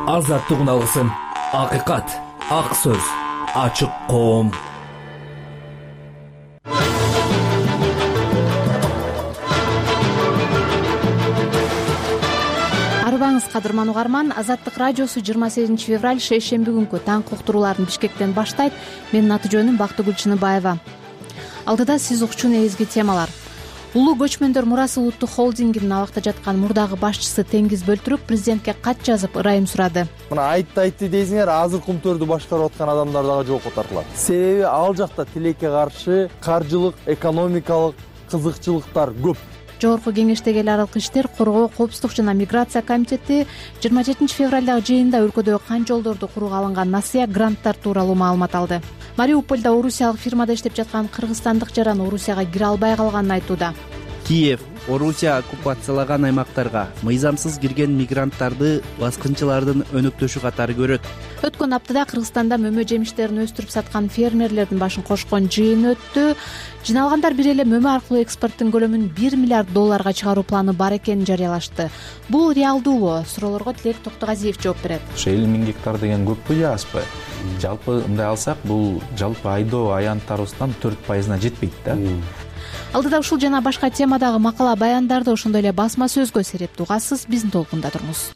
азаттык уналгысын, акыйкат, ак сөз, ачык коом. Арыбаңыз кадырман угарман, Азаттык радиосу 28 февраль шейшемби күнкү таң уктурууларын Бишкектен баштайт. Менин аты жөнүм Бактыгүл Чыныбаева. Алдыда сиз укчу негизги темалар. Улуу көчмөндөр мурасы улуттук холдингинин абакта жаткан мурдагы башчысы Теңиз Бөлтүрүк президентке кат жазып ырайым сурады. Мына айтты дейсиңер, азыр Кумтөрдү башкарып аткан адамдар дагы жоопко тартылат. Себеби ал жакта тилекке каршы каржылык, экономикалык кызыкчылыктар көп. Жогорку кеңештеги эл аралык иштер, коргоо, коопсуздук жана миграция комитети 27 февралдагы жыйында өлкөдөгү кан жолдорду курууга алынган насыя гранттар тууралуу маалымат алды. Мариупольдо орусиялык фирмада иштеп жаткан кыргызстандык жаран Орусияга кире албай калганын айтууда. Киев Орусия оккупациялаган аймактарга мыйзамсыз кирген мигранттарды баскынчылардын өнөктөшү катары көрөт. Өткөн аптада Кыргызстанда мөмө жемиштерин өстүрүп саткан фермерлердин башын кошкон жыйын өттү. Жиналгандар бир эле мөмө аркылуу экспорттун көлөмүн $1 миллиард чыгаруу планы бар экенин жарыялашты. Бул реалдуубу? Суроолорго Тилек Токтогазиев жооп берет. 50 000 гектар деген көппү же азбы? Жалпы мындай алсак, бул жалпы айдоо аянттарыбыздан 4%на жетпейт да. Алдыда ушул жана башка темадагы макала баяндарды, ошондой эле басма сөзгө серепти угасыз, биздин толкунда туруңуз.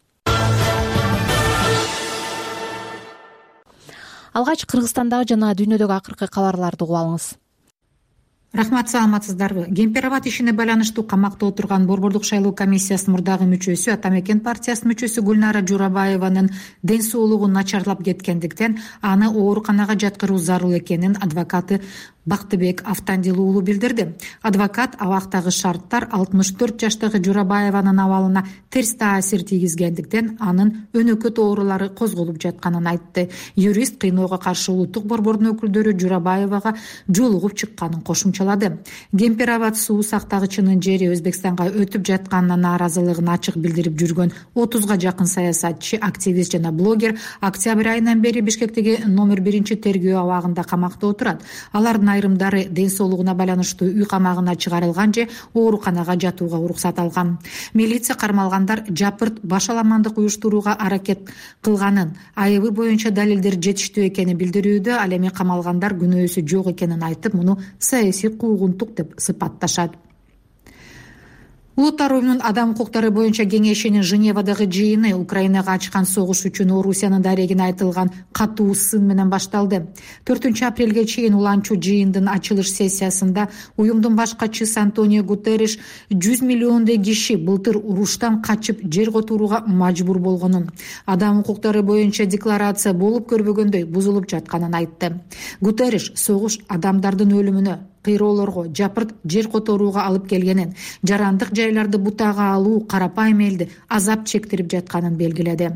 Алгач Кыргызстандагы жана дүйнөдөгү акыркы кабарларды угуп алыңыз. Рахмат, саламатсыздарбы? Кемпирабад ишине байланыштуу камакта отурган Борбордук шайлоо комиссиясынын мурдагы мүчөсү, Ата Мекен партиясынын мүчөсү Гүлнара Журабаеванын ден соолугу начарлап кеткендиктен аны ооруканага жаткыруу зарыл экенин адвокаты Бактыбек Автандил уулу билдирди. Адвокат абактагы шарттар 64 жаштагы Журабаеванын абалына терс таасир тийгизгендиктен анын өнөкөт оорулары козголуп жатканын айтты. Юрист кыйноого каршы улуттук борбордун өкүлдөрү Журабаевага жолугуп чыкканын кошумчалады. Кемпирабад суу сактагычынын жери Өзбекстанга өтүп жатканына нааразылыгын ачык билдирип жүргөн 30га жакын саясатчы, активист жана блогер октябрь айынан бери Бишкектеги номер 1-тергөө абагында камакта отурат. Алардын айрымдары ден соолугуна байланыштуу үй камагына чыгарылган же ооруканага жатууга уруксат алган. Милиция кармалгандар жапырт башаламандык уюштурууга аракет кылганын, айыбы боюнча далилдер жетиштүү экенин билдирүүдө, ал эми камалгандар күнөөсү жок экенин айтып, муну саясий куугунтук деп сыпатташат. Улуттар уюмунун адам укуктары боюнча кеңешинин Женевадагы жыйыны Украинага ачкан согуш үчүн Орусиянын дарегине айтылган катуу сын менен башталды. 4 апрелге чейин уланчу жыйындын ачылыш сессиясында уюмдун баш катчысы Антонио Гутерриш 100 миллиондой киши былтыр уруштан качып жер которууга мажбур болгонун, адам укуктары боюнча декларация болуп көрбөгөндөй бузулуп жатканын айтты. Гутерриш согуш адамдардын өлүмүнө, кыйроолорго, жапырт жер которууга алып келгенин, жарандык жайларды бутага алуу карапайым элди азап чектирип жатканын белгиледи.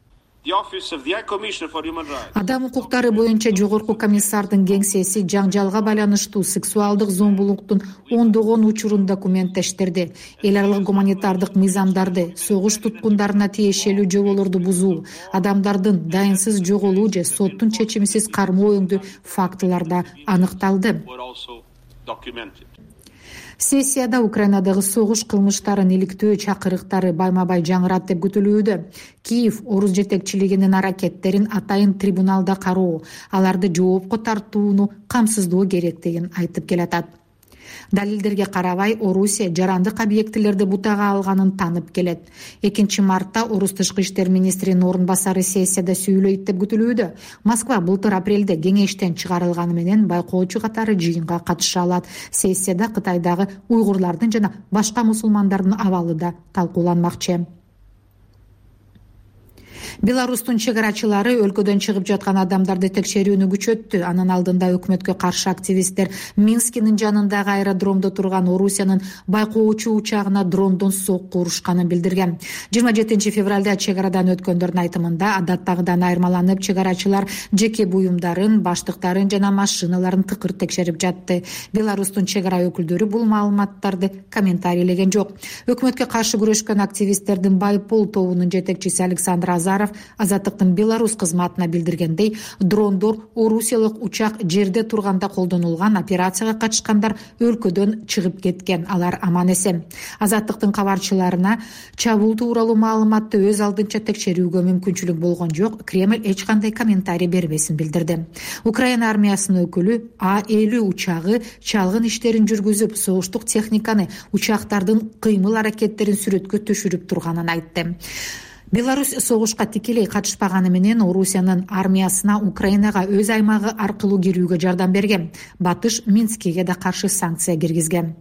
Адам укуктары боюнча жогорку комиссардын кеңсеси жаңжалга байланыштуу сексуалдык зомбулуктун ондогон учурун документтештирди. Эл аралык гуманитардык мыйзамдарды, согуш туткундарына тиешелүү жоболорду бузуу, адамдардын дайынсыз жоголуу же соттун чечимисиз кармоо өңдүү фактыларда аныкталды. Сессияда Украинадагы согуш кылмыштарын иликтөө чакырыктары байма-бай жаңырат деп күтүлүүдө. Киев орус жетекчилигинин аракеттерин атайын трибуналда кароо, аларды жоопко тартууну камсыздоо керектигин айтып келатат. Далилдерге карабай, Орусия жарандык объектилерди бутага алганын танып келет. 2 мартта орус тышкы иштер министринин орун басары сессияда сүйлөйт деп күтүлүүдө. Москва былтыр апрелде кеңештен чыгарылганы менен байкоочу катары жыйынга катыша алат. Сессияда Кытайдагы уйгурлардын жана башка мусулмандардын абалы да талкууланмакчы. Беларустун чегарачылары өлкөдөн чыгып жаткан адамдарды текшерүүнү күчөттү. Анын алдында өкмөткө каршы активисттер Минскинин жанындагы аэродромдо турган Орусиянын байкоочу учагына дрондон сокку урушканын билдирген. 27 февралда чегарадан өткөндөрдүн айтымында адаттагыдан айырмаланып, чегарачылар жеке буюмдарын, баштыктарын жана машиналарын тыкыр текшерип жатты. Беларустун чегара өкүлдөрү бул маалыматтарды комментарийлеген жок. Өкмөткө каршы күрөшкөн активисттердин Байпол тобунун жетекчиси Александр Азаров Абакаров Азаттыктын Беларусь кызматына билдиргендей, дрондор орусиялык учак жерде турганда колдонулган операцияга катышкандар өлкөдөн чыгып кеткен, алар аман эсен. Азаттыктын кабарчыларына чабуул тууралуу маалыматты өз алдынча текшерүүгө мүмкүнчүлүк болгон жок. Кремль эч кандай комментарий бербесин билдирди. Украина армиясынын өкүлү А-50 учагы чалгын иштерин жүргүзүп, согуштук техниканы, учактардын кыймыл аракеттерин сүрөткө түшүрүп турганын айтты. Беларусь согушка тикелей катышпаганы менен Орусиянын армиясына Украинага өз аймагы аркылуу кирүүгө жардам берген. Батыш Минскиге да каршы санкция киргизген.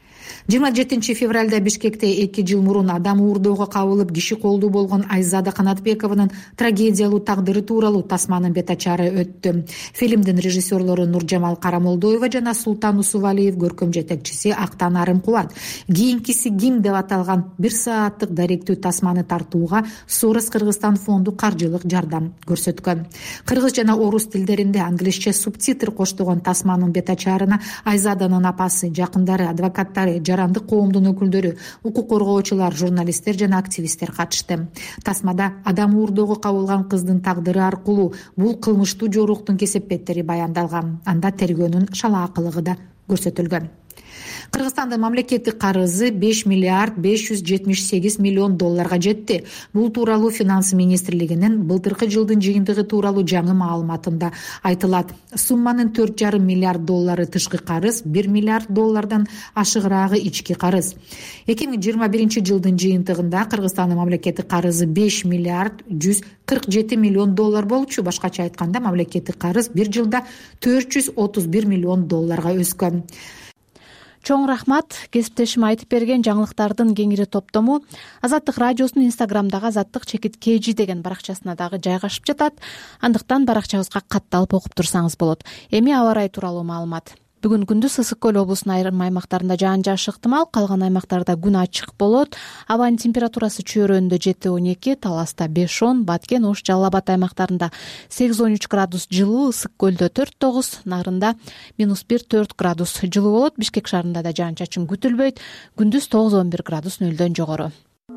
27 февралда Бишкекте 2 жыл мурун адам уурдоого кабылып киши колдуу болгон Айзада Канатбекованын трагедиялуу тагдыры тууралуу тасманын бет ачары өттү. Фильмдин режиссерлору Нуржамал Карамолдоева жана Султан Усувалиев, көркөм жетекчиси Актан Арымкулат. Кийинкиси ким деп аталган 1 сааттык даректүү тасманы тартууга Сорос Кыргызстан фонду каржылык жардам көрсөткөн. Кыргыз жана орус тилдеринде англисче субтитр коштогон тасманын бет ачарына Айзаданын апасы, жакындары, адвокаттары, жарандык коомдун өкүлдөрү, укук коргоочулар, журналисттер жана активисттер катышты. Тасмада адам уурдоого кабылган кыздын тагдыры аркылуу бул кылмыштуу жоруктун кесепеттери баяндалган. Анда тергөөнүн шалаакылыгы да көрсөтүлгөн. Кыргызстандын мамлекеттик карызы 5 миллиард 578 миллион долларга жетти. Бул тууралуу Финанс министрлигинин былтыркы жылдын жыйынтыгы тууралуу жаңы маалыматында айтылат. Сумманын 4,5 миллиард доллары тышкы карыз, 1 миллиард доллардан ашыгыраагы ички карыз. 2021 жылдын жыйынтыгында Кыргызстандын мамлекеттик карызы 5 миллиард 147 миллион доллар болчу. Башкача айтканда, мамлекеттик карыз бир жылда 431 миллион долларга өскөн. Чоң рахмат. Кесиптешим айтып берген жаңылыктардын кеңири топтому Азаттык радиосунун Инстаграмдагы azattik_kg деген баракчасына дагы жайгашып жатат. Андыктан баракчабызга катталып окуп турсаңыз болот. Эми аба ырайы тууралуу маалымат. Бүгүн күндүз Ысык көл облусунун айрым аймактарында жаан-жааш ыктымал, калган аймактарда күн ачык болот. Абанын температурасы чөйрөндө 7-12, Таласта 5-10, Баткен, Ош, Жалал Абад аймактарында 8-13 градус жылуу, Ысык көлдө 4-9, Нарында -1-4 градус жылуу болот. Бишкек шаарында да жаан-чачын күтүлбөйт. Күндүз 9-11 градус нөлдөн жогору.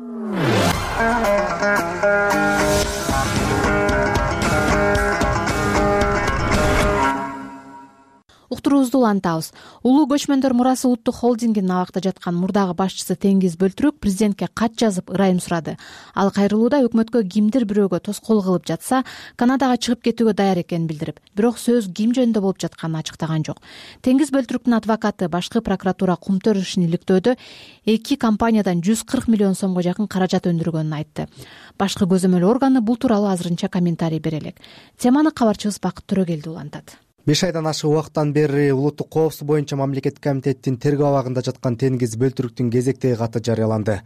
Уктуруубузду улантабыз. Улуу көчмөндөр мурасы улуттук холдингинин абакта жаткан мурдагы башчысы Теңиз Бөлтүрүк президентке кат жазып ырайым сурады. Ал кайрылууда өкмөткө кимдир бирөөгө тоскоол кылып жатса, Канадага чыгып кетүүгө даяр экенин билдирип, бирок сөз ким жөнүндө болуп жатканын ачыктаган жок. Теңиз Бөлтүрүктүн адвокаты башкы прокуратура Кумтөр ишин иликтөөдө 2 компаниядан 140 миллион сомго жакын каражат өндүргөнүн айтты. Башкы көзөмөл органы бул тууралуу азырынча комментарий бере элек. Теманы кабарчыбыз Бакыт Төрөгелди улантат. 5 айдан ашык убакыттан бери улуттук коопсуздук боюнча мамлекеттик комитеттин тергөө абагында жаткан Теңиз Бөлтүрүктүн кезектеги каты жарыяланды.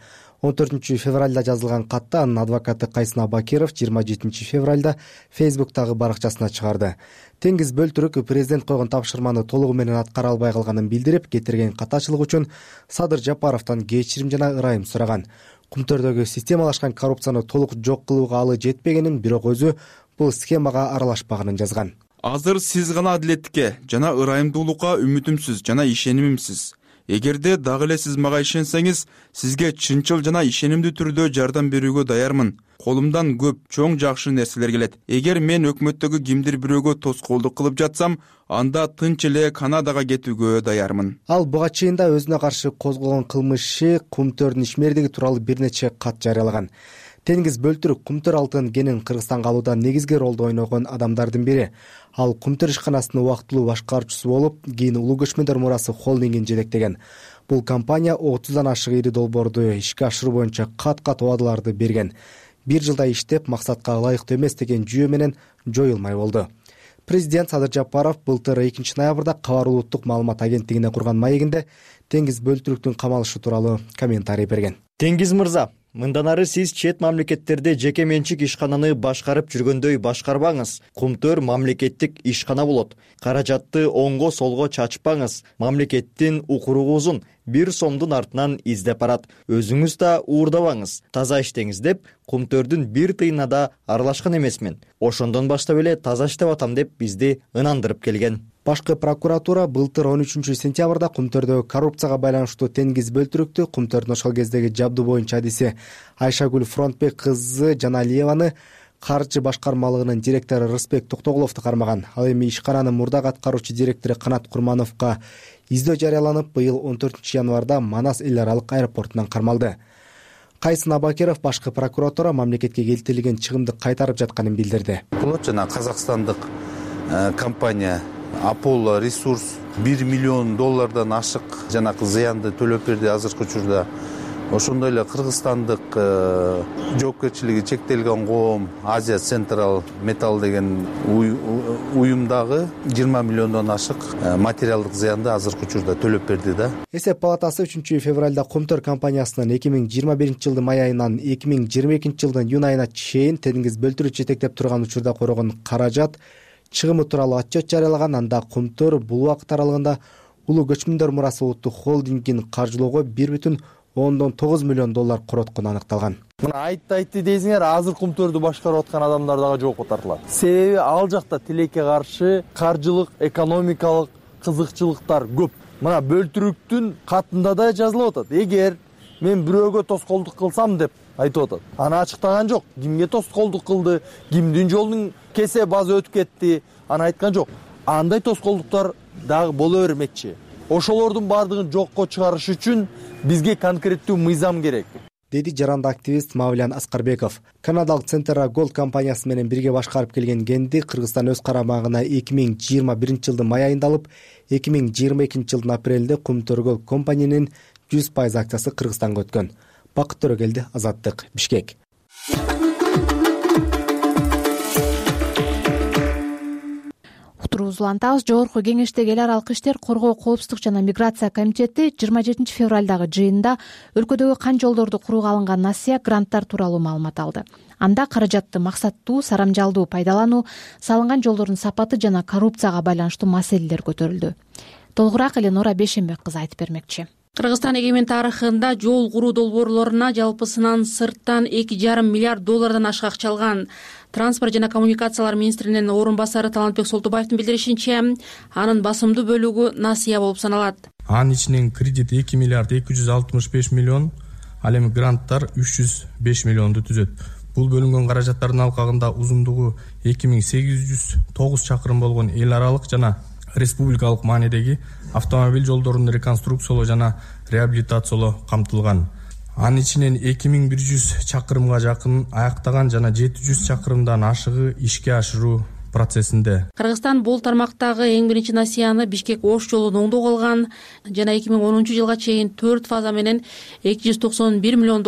14 февралда жазылган катты анын адвокаты Кайсын Абакиров 27 февралда Facebook'тагы баракчасына чыгарды. Теңиз Бөлтүрүк президент койгон тапшырманы толугу менен аткара албай калганын билдирип, кетирген катачылык үчүн Садыр Жапаровдон кечирим жана ырайым сураган. Кумтөрдөгү системалашкан коррупцияны толук жок кылууга алы жетпегенин, бирок өзү бул схемага аралашпаганын жазган. Азыр сиз гана адилеттикке жана ырайымдуулукка үмүтүмсүз жана ишенимимсиз. Эгерде дагы эле сиз мага ишенсеңиз, сизге чынчыл жана ишенимдүү түрдө жардам берүүгө даярмын. Колумдан көп чоң жакшы нерселер келет. Эгер мен өкмөттөгү кимдир бирөөгө тоскоолдук кылып жатсам, анда тынч эле Канадага кетүүгө даярмын. Ал буга чейин да өзүнө каршы козголгон кылмышы, Кумтөрдүн ишмердиги тууралуу бир нече кат жарыялаган. Теңиз Бөлтүрүк Кумтөр алтын кенин Кыргызстанга алууда негизги ролду ойногон адамдардын бири. Ал Кумтөр ишканасынын убактылуу башкаруучусу болуп, кийин Улуу көчмөндөр мурасы холдингин жетектеген. Бул компания 30дан ашык ири долбоорду ишке ашыруу боюнча кат-кат убадаларды берген. Бир жылда иштеп, максатка ылайыктуу эмес деген жүйө менен жоюлмай болду. Президент Садыр Жапаров былтыр 2 ноябрда Кабар улуттук маалымат агенттигине курган маегинде Теңиз Бөлтүрүктүн камалышы тууралуу комментарий берген. Теңиз мырза, мындан ары сиз чет мамлекеттерде жеке менчик ишкананы башкарып жүргөндөй башкарбаңыз. Кумтөр мамлекеттик ишкана болот. Каражатты оңго солго чачпаңыз. Мамлекеттин укуругузун 1 сомдун артынан издеп барат. Өзүңүз да уурдабаңыз. Таза иштеңиз деп Кумтөрдүн 1 тыйына да аралашкан эмесмин. Ошондон баштап эле таза иштеп атам деп бизди ынандырып келген. Башкы прокуратура былтыр 13 сентябрда Кумтөрдөгү коррупцияга байланыштуу Теңиз Бөлтүрүктү Кумтөрдүн ошол кездеги жабдуу боюнча адиси Айшагүл Фронтбек кызы Жаналиеваны каржы башкармалыгынын директору Рысбек Токтогуловду кармаган. Ал эми ишкананын мурдагы аткаруучу директору Канат Курмановго издөө жарыяланып, быйыл 14 январда Манас эл аралык аэропортунан кармалды. Кайсын Абакиров башкы прокуратура мамлекетке келтирилген чыгымды кайтарып жатканын билдирди. Бул жана казакстандык компания Apollo Resource $1 миллион ашык жанакы зыянды төлөп берди азыркы учурда. Ошондой эле кыргызстандык жоопкерчилиги чектелген коом Азия Централ Металл деген уюмдагы 20 миллиондон ашык материалдык зыянды азыркы учурда төлөп берди да. Эсеп палатасы 3 февралда Кумтөр компаниясынын 2021 жылдын май айынан 2022 жылдын июнь айына чейин Теңиз бөлтүрү жетектеп турган учурда корогон каражат чыгымы тууралуу отчет жарыялаган. Анда Кумтөр бул убакыт аралыгында Улуу көчмөндөр мурасы улуттук холдингин каржылоого $1,9 миллион короткону аныкталган. Мына айтты дейсиңер, азыр Кумтөрдү башкарып аткан адамдар дагы жоопко тартылат. Себеби ал жакта тилекке каршы каржылык, экономикалык кызыкчылыктар көп. Мына бөлтүрүктүн катында да жазылып атат. Эгер мен бирөөгө тоскоолдук кылсам деп айтып атат. Аны ачыктаган жок. Кимге тоскоолдук кылды, кимдин жолунун кесе базы өтүп кетти, аны айткан жок. Андай тоскоолдуктар дагы боло бермекчи. Ошолордун бардыгын жокко чыгарыш үчүн бизге конкреттүү мыйзам керек, деди жаранды активист Мавлян Аскарбеков. Канадалык Центра Голд компаниясы менен бирге башкарып келген кенди Кыргызстан өз карамагына 2021 жылдын май айында алып, 2022 жылдын апрелинде Кумтөр компаниянын 100% акциясы Кыргызстанга өткөн. Бакыт Төрөгелди, Азаттык, Бишкек. Улантабыз. Жогорку кеңештеги эл аралык иштер, коргоо, коопсуздук жана миграция комитети 27 февралдагы жыйында өлкөдөгү кан жолдорду курууга алынган насыя гранттар тууралуу маалымат алды. Анда каражатты максаттуу, сарамжалдуу пайдалануу, салынган жолдордун сапаты жана коррупцияга байланыштуу маселелер көтөрүлдү. Толугураак Эленора Бейшенбек кызы айтып бермекчи. Кыргызстан эгемен тарыхында жол куруу долбоорлоруна жалпысынан сырттан $2,5 миллиард ашык акча алган. Транспорт жана коммуникациялар министринин орун басары Талантбек Солтубаевдин билдиришинче, анын басымдуу бөлүгү насыя болуп саналат. Анын ичинен кредит $2,265 миллион, ал эми гранттар $305 миллионду түзөт. Бул бөлүнгөн каражаттардын алкагында узундугу 2809 чакырым болгон эл аралык жана республикалык маанидеги автомобиль жолдорун реконструкциялоо жана реабилитациялоо камтылган. Анын ичинен 2100 чакырымга жакын аяктаган жана 700 чакырымдан ашыгы ишке ашыруу процессинде. Кыргызстан бул тармактагы эң биринчи насыяны Бишкек-Ош жолун оңдоого алган жана 2010 жылга чейин 4 фаза менен $291 миллион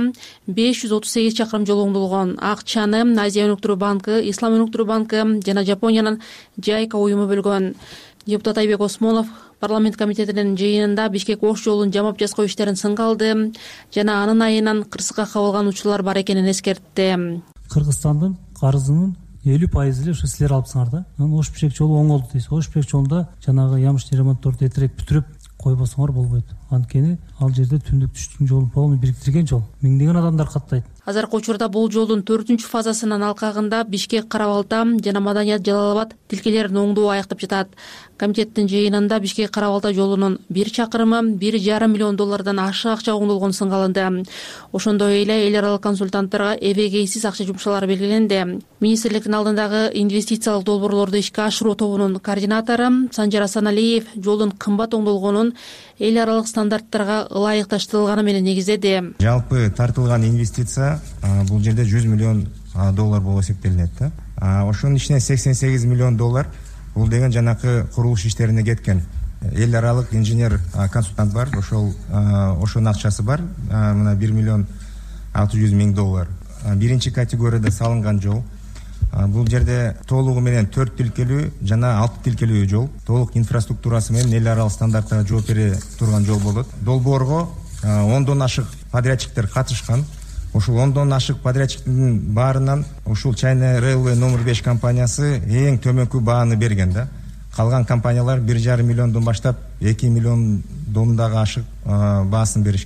538 чакырым жол оңдолгон. Акчаны Азия өнүктүрүү банкы, Ислам өнүктүрүү банкы жана Жапониянын JICA уюму бөлгөн. Депутат Айбек Осмонов парламент комитетинин жыйынында Бишкек-Ош жолун жамап жазгоо иштерин сынга алды жана анын айынан кырсыкка кабылган учурлар бар экенин эскертти. Кыргызстандын карызынын 50% эле ошо силер алыпсыңар да. Ош Бишкек жолу оңолду дейсиз. Ош Бишкек жолунда жанагы ямыштын ремонтторду эртерээк бүтүрүп койбосоңор болбойт. Анткени ал жерде түндүк түштүн жолун полный бириктирген жол. Миңдеген адамдар каттайт. Азыркы учурда бул жолдун 4-фазасынын алкагында Бишкек, Кара-Балта жана Маданият, Жалал-Абад тилкелерин оңдоо аяктап жатат. Комитеттин жыйынында Бишкек Кара-Балта жолунун 1 чакырымы $1,5 миллион ашык акча оңдолгон сынга алынды. Ошондой эле эл аралык консультанттарга эбегейсиз акча жумшалары белгиленди. Министрликтин алдындагы инвестициялык долбоорлорду ишке ашыруу тобунун координатору Санжар Асаналиев жолдун кымбат оңдолгонун эл аралык стандарттарга ылайыкташтырылганы менен негиздеди. Жалпы тартылган инвестиция бул жерде $100 миллион болуп эсептелинет да. Ошонун ичинен $88 миллион бул деген жанакы курулуш иштерине кеткен. Эл аралык инженер консультант бар, ошонун акчасы бар, мына $1,600 миң. Биринчи категорияда салынган жол. Бул жерде толугу менен 4 тилкелүү жана 6 тилкелүү жол, толук инфраструктурасы менен эл аралык стандарттарга жооп бере турган жол болот. Долбоорго 10дон ашык подрядчиктер катышкан. Ушул 10дон ашык подрядчиктин баарынан ушул China Railway номер 5 компаниясы эң төмөнкү бааны берген да. Калган компаниялар $1,5 миллиондон баштап $2 миллион ашык баасын беришкен.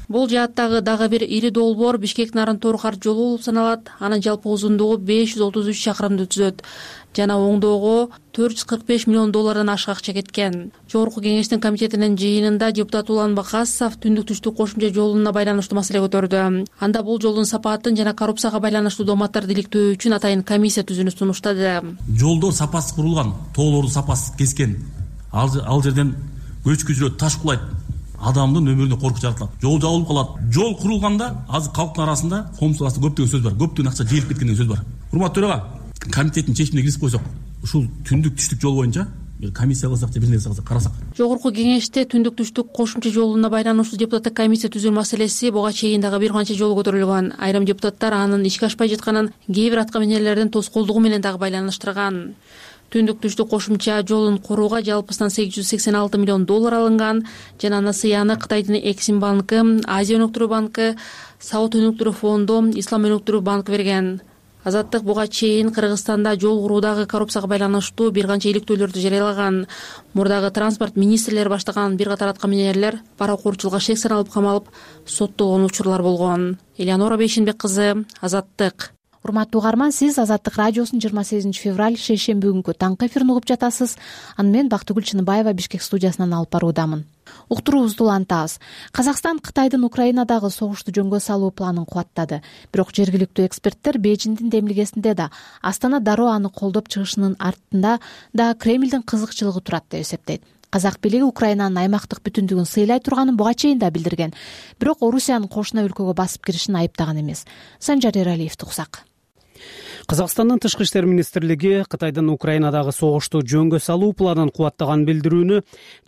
Бул жааттагы дагы бир ири долбоор Бишкек Нарынтору-Карт жолу болуп саналат. Анын жалпы узундугу 533 чакырымды түзөт жана оңдоого $445 миллион ашык акча кеткен. Жогорку кеңештин комитетинин жыйынында депутат Улан Бакасов түндүк түштүк кошумча жолуна байланыштуу маселе көтөрдү. Анда бул жолдун сапатын жана коррупцияга байланыштуу дооматтарды иликтөө үчүн атайын комиссия түзүүнү сунуштады. Жолдор сапасыз курулган, тоолорду сапасыз кескен. Ал жерден көчкү жүрөт, таш кулайт. Адамдын өмүрүнө коркуч жаратылат. Жол жабылып калат. Жол курулганда азыр калктын арасында коомчулук арасында көптөгөн сөз бар. Көптөгөн акча жыйылып кеткен деген сөз бар. Урматтуу төрага, комитеттин чечимине киргизип койсок, ушул түндүк түштүк жол боюнча комиссия кылсак же бир нерсе кылсак карасак. Жогорку кеңеште түндүк түштүк кошумча жолуна байланыштуу депутаттык комиссия түзүү маселеси буга чейин дагы бир канча жолу көтөрүлгөн. Айрым депутаттар анын ишке ашпай жатканын кээ бир аткаминерлердин тоскоолдугу менен дагы байланыштырган. Түндүк түштүк кошумча жолун курууга жалпысынан $886 миллион алынган жана насыяны Кытайдын Эксим банкы, Азия өнөктүрүү банкы, Сауд өнөктүрүү фонду, Ислам өнөктүрүү банкы берген. Азаттык буга чейин Кыргызстанда жол куруудагы коррупцияга байланыштуу бир канча иликтөөлөрдү жарыялаган. Мурдагы транспорт министрлери баштаган бир катар аткаминерлер паракурчулукка шек саналып камалып, соттолгон учурлар болгон. Элеонора Бейшенбек кызы, Азаттык. Урматтуу угарман, сиз Азаттык радиосунун 28 февраль шейшемби күнкү таңкы эфирин угуп жатасыз. Аны мен Бактыгүл Чыныбаева Бишкек студиясынан алып баруудамын. Уктуруубузду улантабыз. Казакстан Кытайдын Украинадагы согушту жөнгө салуу планын кубаттады. Бирок жергиликтүү эксперттер Бейжиңдин демилгесинде да Астана дароо аны колдоп чыгышынын артында да Кремлдин кызыкчылыгы турат деп эсептейт. Казак бийлиги Украинанын аймактык бүтүндүгүн сыйлай турганын буга чейин да билдирген. Бирок Орусиянын кошуна өлкөгө басып киришин айыптаган эмес. Санжар Эралиевди уксак. Казакстандын тышкы иштер министрлиги Кытайдын Украинадагы согушту жөнгө салуу планын кубаттаган билдирүүнү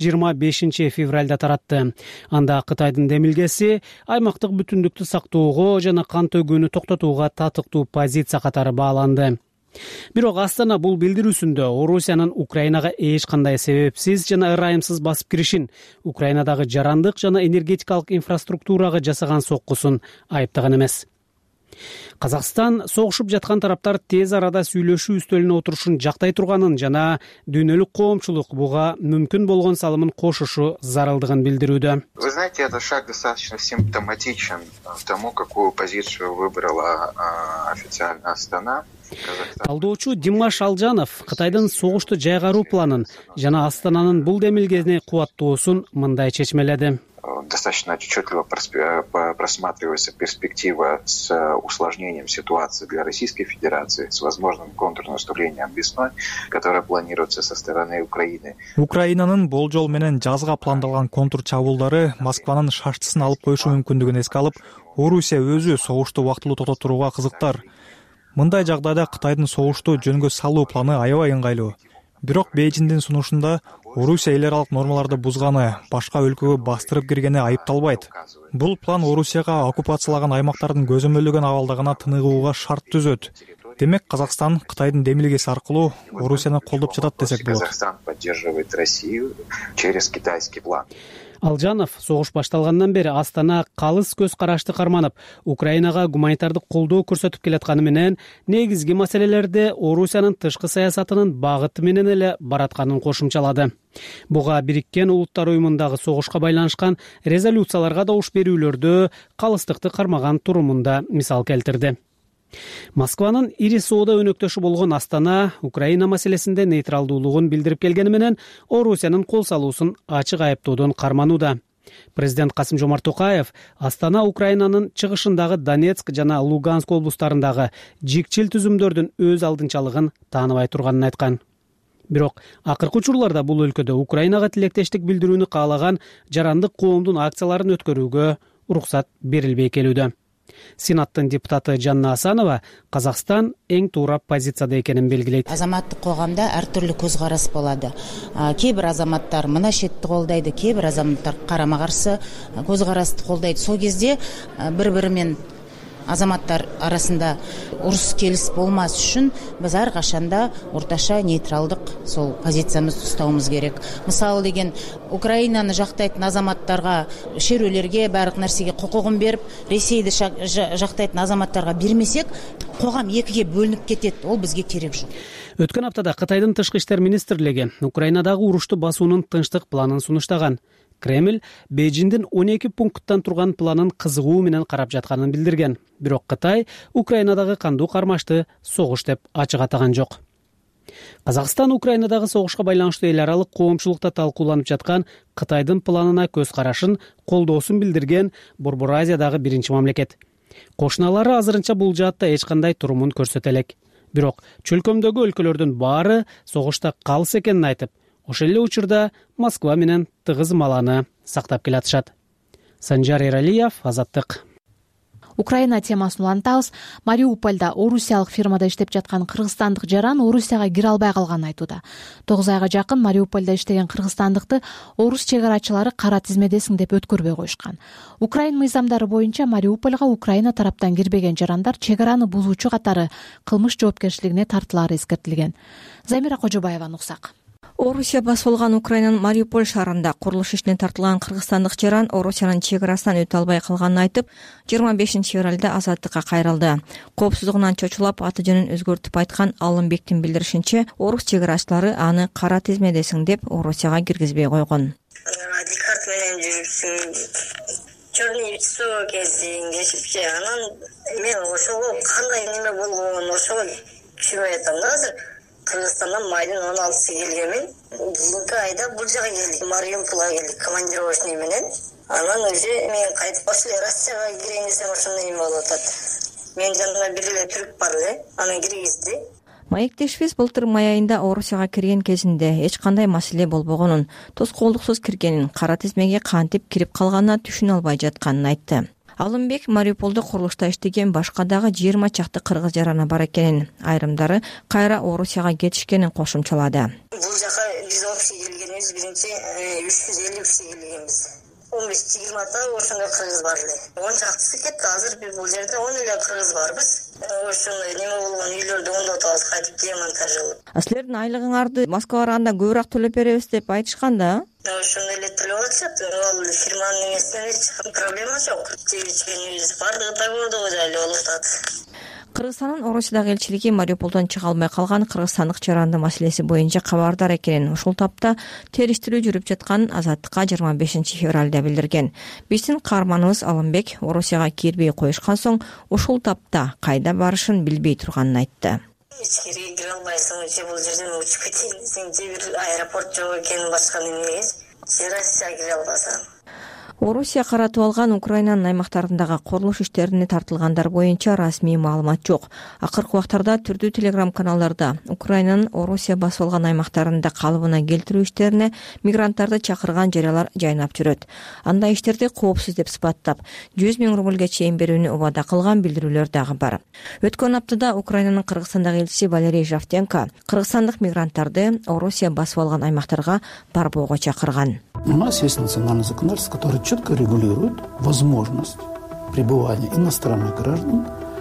25 февралда таратты. Анда Кытайдын демилгеси аймактык бүтүндүктү сактоого жана кан төгүүнү токтотууга татыктуу позиция катары бааланды. Бирок Астана бул билдирүүсүндө Орусиянын Украинага эч кандай себепсиз жана ырайымсыз басып киришин, Украинадагы жарандык жана энергетикалык инфраструктурага жасаган соккусун айыптаган эмес. Казакстан согушуп жаткан тараптар тез арада сүйлөшүү үстөлүнө отурушун жактай турганын жана дүйнөлүк коомчулук буга мүмкүн болгон салымын кошушу зарылдыгын билдирүүдө. Вы знаете, этот шаг достаточно симптоматичен тому, какую позицию выбрала официально Астана. Талдоочу Димаш Алжанов Кытайдын согушту жайгаруу планын жана Астананын бул демилгени кубаттоосун мындай чечмеледи. Достаточно отчетливо просматривается перспектива с усложнением ситуации для Российской Федерации, с возможным контрнаступлением весной, которое планируется со стороны Украины. Украинанын болжол менен жазга пландалган контур чабуулдары Москванын шаштысын алып коюшу мүмкүндүгүн эске алып, Орусия өзү согушту убактылуу токтотууга кызыктар. Мындай жагдайда Кытайдын согушту жөнгө салуу планы аябай ыңгайлуу. Бирок Бейжиңдин сунушунда Орусия эл аралык нормаларды бузганы, башка өлкөгө бастырып киргени айыпталбайт. Бул план Орусияга оккупациялаган аймактардын көзөмөлдөгөн абалда гана тыныгууга шарт түзөт. Демек, Казакстан Кытайдын демилгеси аркылуу Орусияны колдоп жатат десек болот. Казахстан поддерживает Россию через китайский план. Алжанов согуш башталгандан бери Астана калыс көз карашты карманып, Украинага гуманитардык колдоо көрсөтүп келатканы менен негизги маселелерде Орусиянын тышкы саясатынын багыты менен эле баратканын кошумчалады. Буга Бириккен Улуттар уюмундагы согушка байланышкан резолюцияларга добуш берүүлөрдө калыстыкты кармаган турумунда мисал келтирди. Москванын ири соода өнөктөшү болгон Астана Украина маселесинде нейтралдуулугун билдирип келгени менен Орусиянын кол салуусун ачык айыптоодон карманууда. Президент Касым-Жомарт Токаев Астана Украинанын чыгышындагы Донецк жана Луганск облустарындагы жикчил түзүмдөрдүн өз алдынчалыгын тааныбай турганын айткан. Бирок акыркы учурларда бул өлкөдө Украинага тилектештик билдирүүнү каалаган жарандык коомдун акцияларын өткөрүүгө уруксат берилбей келүүдө. Сенаттын депутаты Жанна Асанова Казакстан эң туура позицияда экенин белгилейт. Азаматтык коомдо ар түрлүү көз караш болду. Кээ бир азаматтар мына шетти колдойт, кээ бир азаматтар карама каршы көз карашты колдойт. Сол кезде бири-бири менен азаматтар арасында урус келиш болмас үчүн биз ар качанда орташа нейтралдык сол позициябызды тустауыбыз керек. Мисалы деген Украинаны жактайтын азаматтарга, шерүүлөргө, бардык нерсеге кукугун берип, Ресейди жактайтын азаматтарга бермесек, коом экиге бөлүнүп кетет. Ол бизге керек жок. Өткөн аптада Кытайдын тышкы иштер министрлиги Украинадагы урушту басуунун тынчтык планын сунуштаган. Кремль Бейжиңдин 12 пункттан турган планын кызыгуу менен карап жатканын билдирген. Бирок Кытай Украинадагы кандуу кармашты согуш деп ачык атаган жок. Казакстан Украинадагы согушка байланыштуу эл аралык коомчулукта талкууланып жаткан Кытайдын планына көз карашын колдоосун билдирген Борбор Азиядагы биринчи мамлекет. Кошуналары азырынча бул жаатта эч кандай турумун көрсөтө элек. Бирок чөлкөмдөгү өлкөлөрдүн баары согушта калыс экенин айтып, ошол эле учурда Москва менен тыгыз мааланы сактап келатышат. Санжар Эралиев, Азаттык. Украина темасын улантабыз. Мариупольда орусиялык фирмада иштеп жаткан кыргызстандык жаран Орусияга кире албай калганын айтууда. 9 айга жакын Мариупольда иштеген кыргызстандыкты орус чек арачылары кара тизмедесиң деп өткөрбөй коюшкан. Украин мыйзамдары боюнча Мариупольга Украина тараптан кирбеген жарандар чек араны бузуучу катары кылмыш жоопкерчилигине тартылаары эскертилген. Замира Кожобаева нуксак. Орусия басып алган Украинанын Мариуполь шаарында курулуш ишине тартылган кыргызстандык жаран Орусиянын чек арасынан өтө албай калганын айтып, 25-февралда азаттыкка кайрылды. Коопсуздугунан чочулап, аты жөнүн өзгөртүп айткан Алымбектин билдиришинче, орус чек арачылары аны кара тизмедесиң деп Орусияга киргизбей койгон. Адвокат менен жүрүпсүң, чорный лицо кезиңдешипчи, анан мен ошого кандай неме болгонун ошого түшүнбөй атам да азыр. Кыргызстандан майдын 16-сы келгенмин. Жылкы айда бул жака келдик, Мариупольга келдик командировочный менен. Анан уже мен кайтып башка Россияга кирейин десем ошондой неме болуп атат. Мен жанымда бир эле түрк бар эле, аны киргизди. Маектешибиз былтыр май айында Орусияга кирген кезинде эч кандай маселе болбогонун, тоскоолдуксуз киргенин, кара тизмеге кантип кирип калганына түшүнө албай жатканын айтты. Алымбек Мариуполдо курулушта иштеген башка дагы 20 чакты кыргыз жараны бар экенин, айрымдары кайра Орусияга кетишкенин кошумчалады. Бул жака биз общий келгенибиз биринчи 350 киши келгенбиз. 15-20 ошондой кыргыз бар эле. 10 чактысы кетти, азыр биз бул жерде 10 эле кыргыз барбыз. Ошондой неме болгон үйлөрдү оңдоп атабыз, кайтып демонтаж кылып. Силердин айлыгыңарды Москва барганда көбүрөөк төлөп беребиз деп айтышкан да? Ошондой эле төлөп атышат. Ал фирманын эмесинен эч проблема жок. Жегичкенибиз бардыгы да көрдүгү эле болуп атат. Кыргызстандын Орусиядагы элчилиги Мариуполдон чыга албай калган кыргызстандык жарандын маселеси боюнча кабардар экенин, ушул тапта териштирүү жүрүп жатканын Азаттыкка 25-февралда билдирген. Биздин каарманыбыз Алымбек Орусияга кирбей коюшкан соң ушул тапта кайда барышын билбей турганын айтты. Ичкери кире албайсың, же бул жерден учуп кетейин десең, же бир аэропорт жок экенин башка немеге, же Россияга кире албасаң. Орусия каратып алган Украинанын аймактарындагы курулуш иштерине тартылгандар боюнча расмий маалымат жок. Акыркы убактарда түрдүү телеграм-каналдарда Украинанын Орусия басып алган аймактарында калыбына келтирүү иштерине мигранттарды чакырган жарыялар жайнап жүрөт. Андай иштерди коопсуз деп сыпаттап, 100 000 рубльге чейин берүүнү убада кылган билдирүүлөр дагы бар. Өткөн аптада Украинанын Кыргызстандагы элчиси Валерий Жавтенко кыргызстандык мигранттарды Орусия басып алган аймактарга барбоого чакырган. У нас есть национальное законодательство, которое четко регулирует возможность пребывания иностранных граждан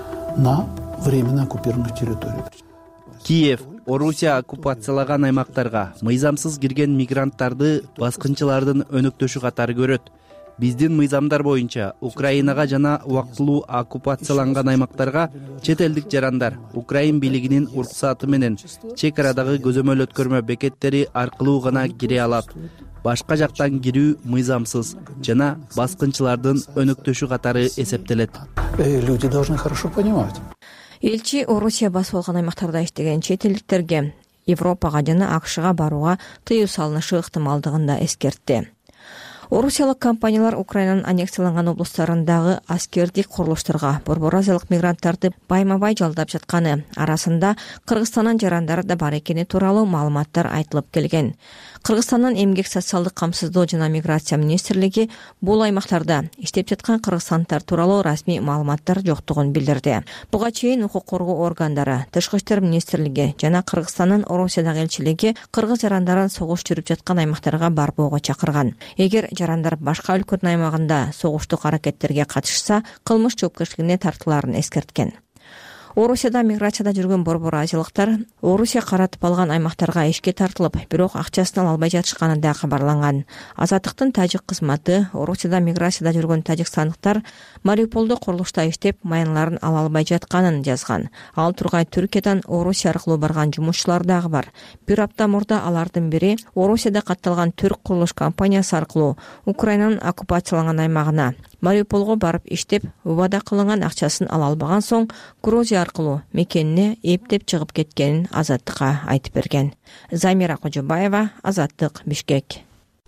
на временно оккупированных территориях. Киев Орусия оккупациялаган аймактарга мыйзамсыз кирген мигранттарды баскынчылардын өнөктөшү катары көрөт. Биздин мыйзамдар боюнча Украинага жана убактылуу оккупацияланган аймактарга чет элдик жарандар Украин бийлигинин уруксаты менен чек арадагы көзөмөл өткөрмө бекеттери аркылуу гана кире алат. Башка жактан кирүү мыйзамсыз жана баскынчылардын өнөктөшү катары эсептелет. Люди должны хорошо понимать. Элчи Орусия басып алган аймактарда иштеген чет элдиктерге Европага жана АКШга барууга тыюу салынышы ыктымалдыгын да эскертти. Орусиялык компаниялар Украинанын аннексияланган облустарындагы аскердик курулуштарга борбор азиялык мигранттарды байма-бай жалдап жатканы арасында Кыргызстандын жарандары да бар экени тууралуу маалыматтар айтылып келген. Кыргызстандын эмгек социалдык камсыздоо жана миграция министрлиги бул аймактарда иштеп жаткан кыргызстандыктар тууралуу расмий маалыматтар жоктугун билдирди. Буга чейин укук коргоо органдары, Тышкы иштер министрлиги жана Кыргызстандын Орусиядагы элчилиги кыргыз жарандарын согуш жүрүп жаткан аймактарга барбоого чакырган. Эгер жарандар башка өлкөнүн аймагында согуштук аракеттерге катышса, кылмыш жоопкерчилигине тартылаарын эскерткен. Орусияда миграцияда жүргөн борбор азиялыктар Орусия каратып алган аймактарга ишке тартылып, бирок акчасын ала албай жатышканы да кабарланган. Азаттыктын тажик кызматы Орусияда миграцияда жүргөн тажикстандыктар Мариуполдо курулушта иштеп, маянларын ала албай жатканын жазган. Ал тургай Түркиядан Орусия аркылуу барган жумушчулар дагы бар. Бир апта мурда алардын бири Орусияда катталган түрк курулуш компаниясы аркылуу Украинанын оккупацияланган аймагына Мариуполго барып иштеп, убада кылынган акчасын ала албаган соң Грузия аркылуу мекенине эптеп чыгып кеткенин Азаттыкка айтып берген. Замира Кожобаева, Азаттык, Бишкек.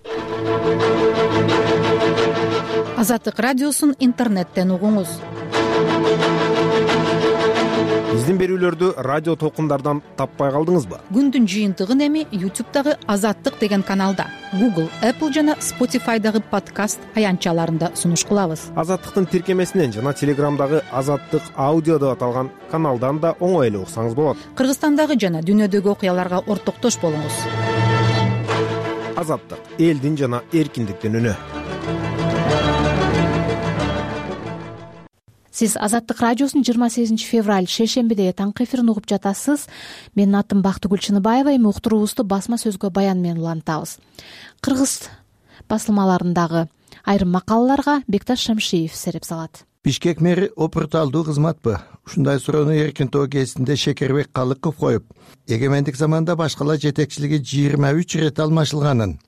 Азаттык радиосун интернеттен угуңуз. Биздин берүүлөрдү радио толкундардан таппай калдыңызбы? Күндүн жыйынтыгын эми YouTube'дагы Азаттык деген каналда, Google, Apple жана Spotify'дагы подкаст аянтчаларында сунуш кылабыз. Азаттыктын тиркемесинен жана Телеграмдагы Азаттык аудио деп аталган каналдан да оңой эле уксаңыз болот. Кыргызстандагы жана дүйнөдөгү окуяларга ортоктош болуңуз. Азаттык — элдин жана эркиндиктин үнү. Сиз Азаттык радиосунун 28 февраль шейшембиде таңкы эфирин угуп жатасыз. Менин атым Бактыгүл Чыныбаева. Эми уктуруубузду басма сөзгө баян менен улантабыз. Кыргыз басылмаларындагы айрым макалаларга Бекташ Шамшиев сереп салат. Бишкек мэри опурталдуу кызматпы? Ушундай суроону Эркин Тоо гезитинде Шекербек Калыков коюп, эгемендик заманда башкалар жетекчилиги 23 ирет алмашылганын,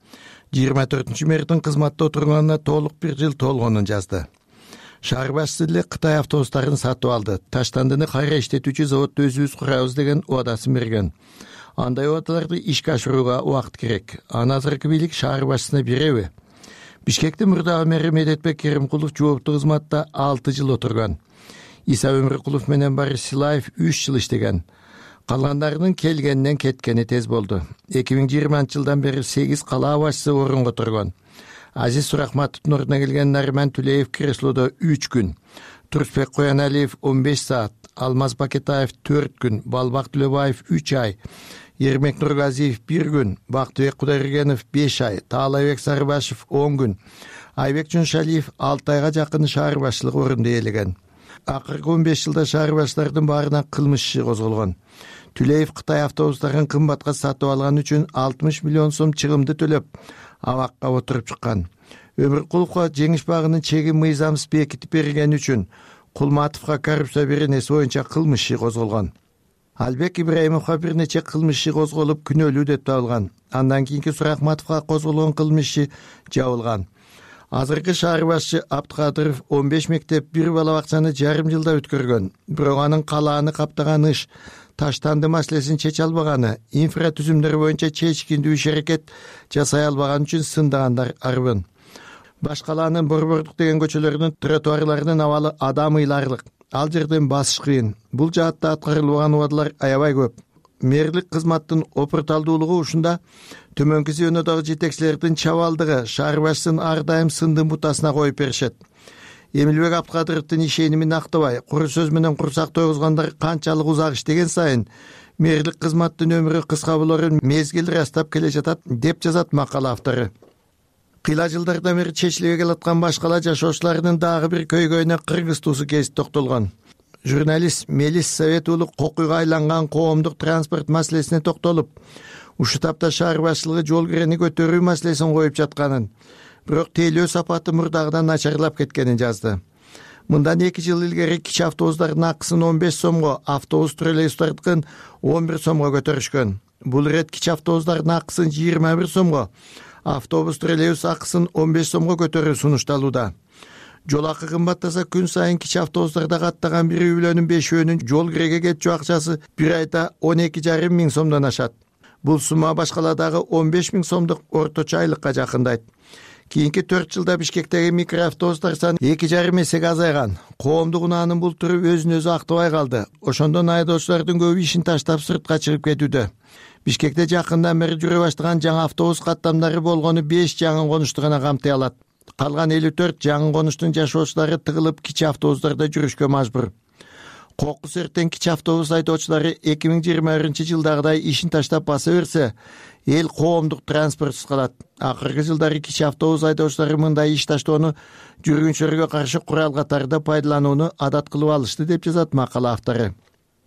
24-мэрдин кызматта отурганына толук 1 жыл толгонун жазды. Шаар башчысы эле Кытай автобустарын сатып алды. Таштандыны кайра иштетүүчү заводду өзүбүз курабыз деген убадасын берген. Андай убадаларды ишке ашырууга убакыт керек. Аны азыркы бийлик шаар башчысына береби? Бишкектин мурдагы мэри Медетбек Керимкулов жооптуу кызматта 6 жыл отурган. Иса Өмүркулов менен Борис Силаев 3 жыл иштеген. Калгандарынын келгенинен кеткени тез болду. 2020-жылдан бери 8 кала башчысы орунга турган. Азиз Сурахматовдун ордуна келген Нарман Тулеев креслодо 3 күн, Турсбек Кояналиев 15 саат, Алмаз Бакетаев 4 күн, Балбак Төлөбаев 3 ай, Ермек Нургазиев 1 күн, Бактыбек Кудайбергенов 5 ай, Таалайбек Сарыбашев 10 күн, Айбек Жуншалиев 6 айга жакын шаар башчылык орунду ээлеген. Акыркы 15 жылда шаар башчылардын баарына кылмыш иши козголгон. Түлеев Кытай автобустарын кымбатка сатып алган үчүн 60 миллион сом чыгымды төлөп, абакка отуруп чыккан. Өмүркуловго жеңиш багынын чегин мыйзамсыз бекитип берген үчүн Кулматовго коррупция беренеси боюнча кылмыш иши козголгон. Албек Ибраимовго бир нече кылмыш иши козголуп күнөөлүү деп табылган. Андан кийинки Сурахматовго козголгон кылмыш иши жабылган. Азыркы шаар башчы Абдыкадыров 15 мектеп, 1 бала бакчаны жарым жылда өткөргөн. Бирок анын калааны каптаган иш, таштанды маселесин чече албаганы, инфратүзүмдөр боюнча чечкиндүү иш-аракет жасай албаган үчүн сындагандар арбын. Башкалаанын Борбордук деген көчөлөрүнүн тротуарларынын абалы адам ыйларлык. Ал жерден басыш кыйын. Бул жаатта аткарылбаган убадалар аябай көп. Мэрлик кызматтын опурталдуулугу ушунда. Төмөнкү звенодогу жетекчилердин чабалдыгы шаар башчысын ар дайым сындын бутасына коюп беришет. Эмилбек Абдыкадыровдун ишенимин актабай, куру сөз менен курсак тойгузгандар канчалык узак иштеген сайын мэрлик кызматтын өмүрү кыска болорун мезгил ырастап келе жатат деп жазат макала автору. Кыйла жылдардан бери чечилбей келаткан башкала жашоочулардын дагы бир көйгөйүнө Кыргыз туусу гезит токтолгон. Журналист Мелис Совет уулу кокуйга айланган коомдук транспорт маселесине токтолуп, ушу тапта шаар башчылыгы жол кирени көтөрүү маселесин коюп жатканын, бирок тейлөө сапаты мурдагыдан начарлап кеткенин жазды. Мындан 2 жыл илгери кичи автобустардын акысын 15 сомго, автобус троллейбустардыкын 11 сомго көтөрүшкөн. Бул ирет кичи автобустардын акысын 21 сомго, автобус троллейбус акысын 15 сомго көтөрүү сунушталууда. Жол акы кымбаттаса күн сайын кичи автобустарда каттаган бир үй бүлөнүн 5-өөнүн жол киреге кетчү акчасы бир айда 12,5 миң сомдон ашат. Бул сумма башкалардагы 15 миң сомдук орточо айлыкка жакындайт. Кийинки 4 жылда Бишкектеги микроавтобустар саны 2,5 эсеге азайган. Коомдук унаанын бул түрү өзүн өзү актабай калды. Ошондон айдоочулардын көбү ишин таштап сыртка чыгып кетүүдө. Бишкекте жакындан бери жүрө баштаган жаңы автобус каттамдары болгону 5 жаңы конушту гана камтый алат. Калган 54 жаңы конуштун жашоочулары тыгылып кичи автобустарда жүрүшкө мажбур. Кокус эртен кичи автобус айдоочулары 2021-жылдагыдай ишин таштап баса берсе, эл коомдук транспортсуз калат. Акыркы жылдары кичи автобус айдоочулары мындай иш таштоону жүргүнчүлөргө каршы курал катарында пайдаланууну адат кылып алышты деп жазат макала автору.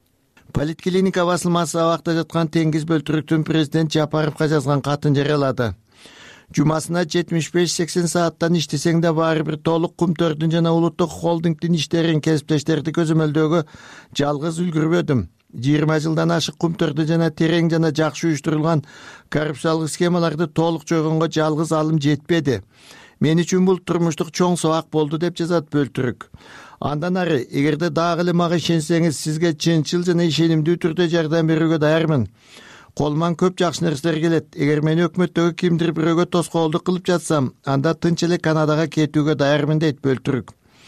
Политклиника басылмасы абакта жаткан Теңиз Бөлтүрүктүн президент Жапаровго жазган катын жарыялады. Жумасына 75-80 сааттан иштесең да баары бир толук Кумтөрдүн жана улуттук холдингдин иштерин кесиптештерди көзөмөлдөөгө жалгыз үлгүрбөдүм. 20 жылдан ашык Кумтөрдү жана терең жана жакшы уюштурулган коррупциялык схемаларды толук жойгонго жалгыз алым жетпеди. Мен үчүн бул турмуштук чоң сабак болду деп жазат Бөлтүрүк. Андан ары, эгерде дагы эле мага ишенсеңиз, сизге чынчыл жана ишенимдүү түрдө жардам берүүгө даярмын. Колуман көп жакшы нерселер келет. Эгер мен өкмөттөгү кимдир бирөөгө тоскоолдук кылып жатсам, анда тынч эле Канадага кетүүгө даярмын дейт Бөлтүрүк.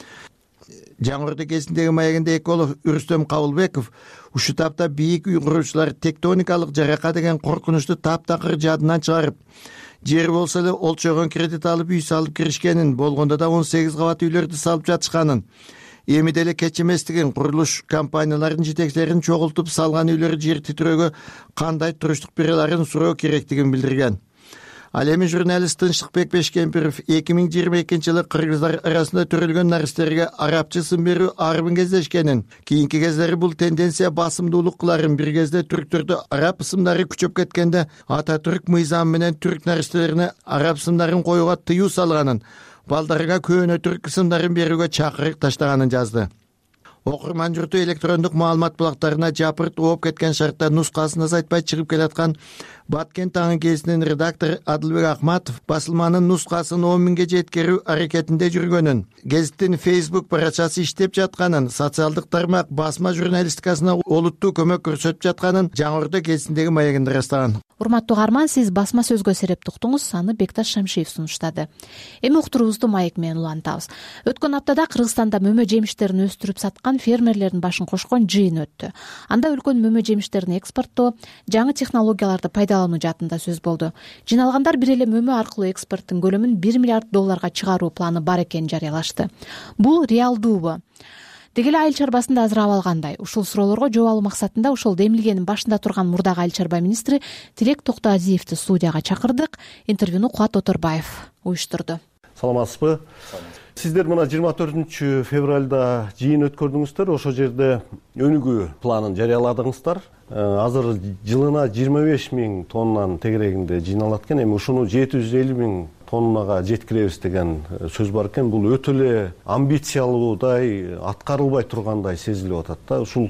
Жаңырды кезиндеги маегинде эколог Үрүстөм Кабылбеков ушул тапта бийик үй куруучулар тектоникалык жарака деген коркунучту таптакыр жадынан чыгарып, жер болсо эле олчойгон кредит алып үй салып киришкенин, болгондо да 18 кабат үйлөрдү салып жатышканын, эми деле кеч эместигин, курулуш компанияларынын жетекчилерин чогултуп салган үйлөр жер титирөөгө кандай туруштук бере аларын суроо керектигин билдирген. Ал эми журналист Тынчтыкбек Бешкемпиров 2022 жылы кыргыздар арасында төрөлгөн наристерге арабча сын берүү арбын кездешкенин, кийинки кездери бул тенденция басымдуулук кыларын, бир кезде түрктөрдө араб ысымдары күчөп кеткенде Ататүрк мыйзамы менен түрк наристелерине араб ысымдарын коюуга тыюу салганын, балдарга көөнө түрк ысымдарын берүүгө чакырык таштаганын жазды. Окурман журту электрондук маалымат булактарына жапырт ооп кеткен шартта нускасын азайтпай чыгып келаткан Баткен таңы кезинин редактору Адылбек Акматов басылманын нускасын 10 миңге жеткирүү аракетинде жүргөнүн, гезиттин Facebook барачасы иштеп жатканын, социалдык тармак басма журналистикасына олуттуу көмөк көрсөтүп жатканын Жаңырды кезиндеги маегинде ырастаган. Урматтуу угарман, сиз басма сөзгө серепти уктуңуз, аны Бекташ Шамшиев сунуштады. Эми уктуруубузду маек менен улантабыз. Өткөн аптада Кыргызстанда мөмө жемиштерин өстүрүп саткан фермерлердин башын кошкон жыйын өттү. Анда өлкөнүн мөмө жемиштерин экспорттоо, жаңы технологияларды пайдалануу жаатында сөз болду. Жиналгандар бир эле мөмө аркылуу экспорттун көлөмүн $1 миллиард чыгаруу планы бар экенин жарыялашты. Бул реалдуубу? Деги эле айыл чарбасында азырап алгандай? Ушул суроолорго жооп алуу максатында ошол демилгенин башында турган мурдагы айыл чарба министри Тилек Токтоазиевди студияга чакырдык. Интервьюну Кубат Оторбаев уюштурду. Саламатсызбы? Сиздер мына 24 февралда жыйын өткөрдүңүздөр, ошол жерде өнүгүү планын жарыяладыңыздар. Азыр жылына 25 миң тоннанын тегерегинде жыйналат экен. Эми ушуну 750 миң тоннага жеткиребиз деген сөз бар экен. Бул өтө эле амбициялуудай, аткарылбай тургандай сезилип атат да. Ушул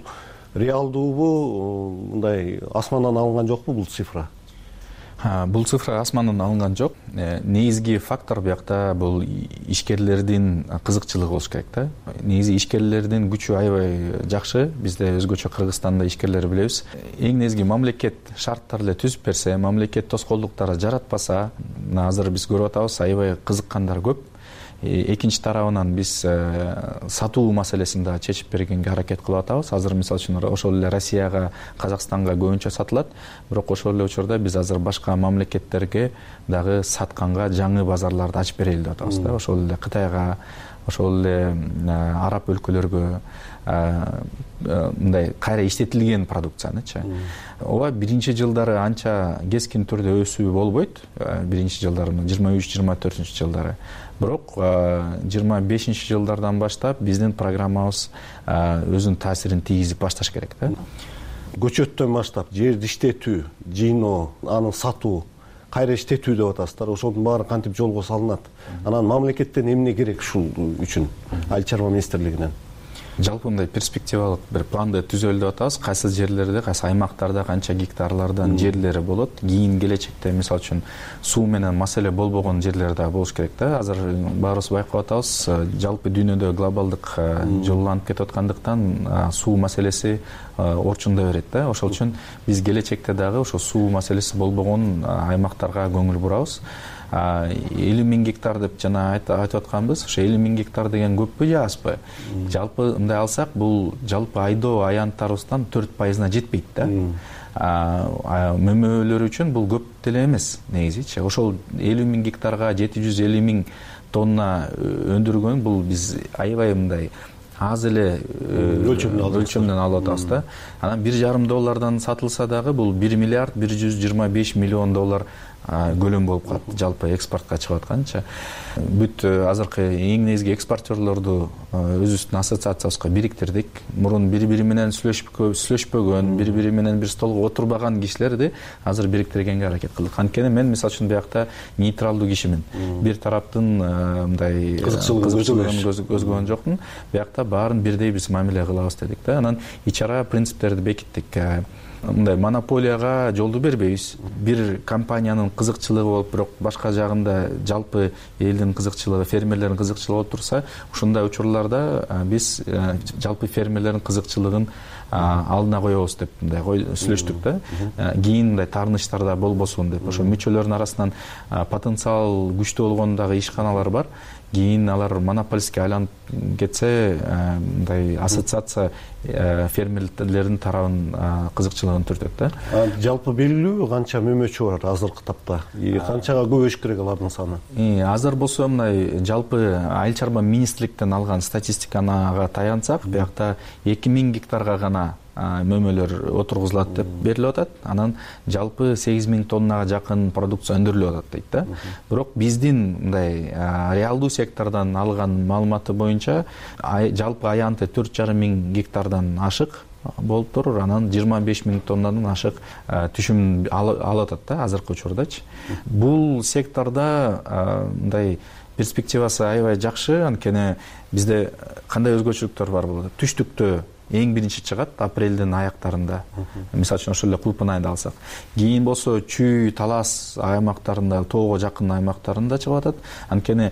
реалдуубу, мындай асмандан алынган жокпу бул цифра? Бул цифра асмандан алынган жок. Негизги фактор биякта бул ишкерлердин кызыкчылыгы болуш керек да. Негизи ишкерлердин күчү аябай жакшы. Бизде өзгөчө Кыргызстанда ишкерлер билебиз. Эң негизги мамлекет шарттар эле түзүп берсе, мамлекет тоскоолдуктарды жаратпаса, азыр биз көрүп атабыз, аябай кызыккандар көп. Экинчи тарабынан биз сатуу маселесин да чечип бергенге аракет кылып атабыз. Азыр мисалы үчүн ошол эле Россияга, Казакстанга көбүнчө сатылат. Бирок ошол эле учурда биз азыр башка мамлекеттерге дагы сатканга жаңы базарларды ачып берели деп атабыз да. Ошол эле Кытайга, ошол эле араб өлкөлөргө мындай кайра иштетилген продукциянычы. Ооба биринчи жылдары анча кескин түрдө өсүү болбойт. Биринчи жылдары 23-24 жылдары. Бирок 25 жылдардан баштап биздин программабыз өзүнүн таасирин тийгизип башташ керек да. Көчөттөн баштап жерди иштетүү, жыйноо, аны сатуу, кайра иштетүү деп атасыздар. Ошонун баары кантип жолго салынат? Анан мамлекеттен эмне керек ушул үчүн айыл чарба министрлигинен? Жалпы мындай перспективалык бир планды түзөлүп деп атабыз. Кайсы жерлерде, кайсы аймактарда канча гектарлардан жерлери болот. Кийин келечекте мисалы үчүн суу менен маселе болбогон жерлер да болуш керек да. Азыр баарыбыз байкап атабыз, жалпы дүйнөдө глобалдык жылууланып кетип аткандыктан суу маселеси орчунда берет да. Ошол үчүн биз келечекте дагы ошо суу маселеси болбогон аймактарга көңүл бурабыз. 50 миң гектар деп жана айтып атканбыз. Ошо 50 миң гектар деген көппү же азбы? Жалпы мындай алсак, бул жалпы айдоо аянттарыбыздан 4%-на жетпейт да. Мөмөлөр үчүн бул көп деле эмес негизичи. Ошол 50 миң гектарга 750 миң тонна өндүргөн бул биз аябай мындай аз эле өлчөмдөн алып атабыз да. Анан $1,5 сатылса дагы бул $1 миллиард $125 миллион көлөм болуп калат жалпы экспортко чыгып атканча. Бүт азыркы эң негизги экспорттерлорду өзүбүздүн ассоциациябызга бириктирдик. Мурун бири менен сүйлөшпөгөн, бири менен бир столго отурбаган кишилерди азыр бириктиргенге аракет кылдык. Анткени мен мисалы үчүн биякта нейтралдуу кишимин. Бир тараптын мындай кызыкчылыгын көзгөгөн жокмун. Биякта баарын бирдей биз мамиле кылабыз дедик да. Анан ичара принциптерди бекиттик. Мындай монополияга жолду бербейбиз. Бир компаниянын кызыкчылыгы болуп, бирок башка жагында жалпы элдин кызыкчылыгы, фермерлердин кызыкчылыгы болуп турса, ушундай учурларда биз жалпы фермерлердин кызыкчылыгын алдына коебуз деп мындай сүйлөштүк да. Кийин мындай таарынычтар да болбосун деп. Ошо мүчөлөрдүн арасынан потенциал күчтүү болгон дагы ишканалар бар. Кийин алар монополистке айланып кетсе, мындай ассоциация фермерлердин тарабын кызыкчылыгын түртөт да. Жалпы белгилүү канча мөмөчү бар азыркы тапта? Канчага көбөйүш керек алардын саны? Азыр болсо мындай жалпы айыл чарба министрликтен алган статистикага таянсак, биякта 2000 гектарга гана мөмөлөр отургузулат деп берилип атат. Анан жалпы 8000 тоннага жакын продукция өндүрүлүп атат дейт да. Бирок биздин мындай реалдуу сектордон алган маалыматы боюнча жалпы аянты 4500 гектардан ашык болуп турур. Анан 25000 тоннадан ашык түшүм алып атат да азыркы учурдачы. Бул секторда мындай перспективасы аябай жакшы. Анткени бизде кандай өзгөчөлүктөр бар болот? Түштүктө эң биринчи чыгат апрелдин аяктарында. Мисалы үчүн ошол эле Кулпан айында алсак. Кийин болсо Чүй, Талас аймактарында, тоого жакын аймактарында чыгып атат. Анткени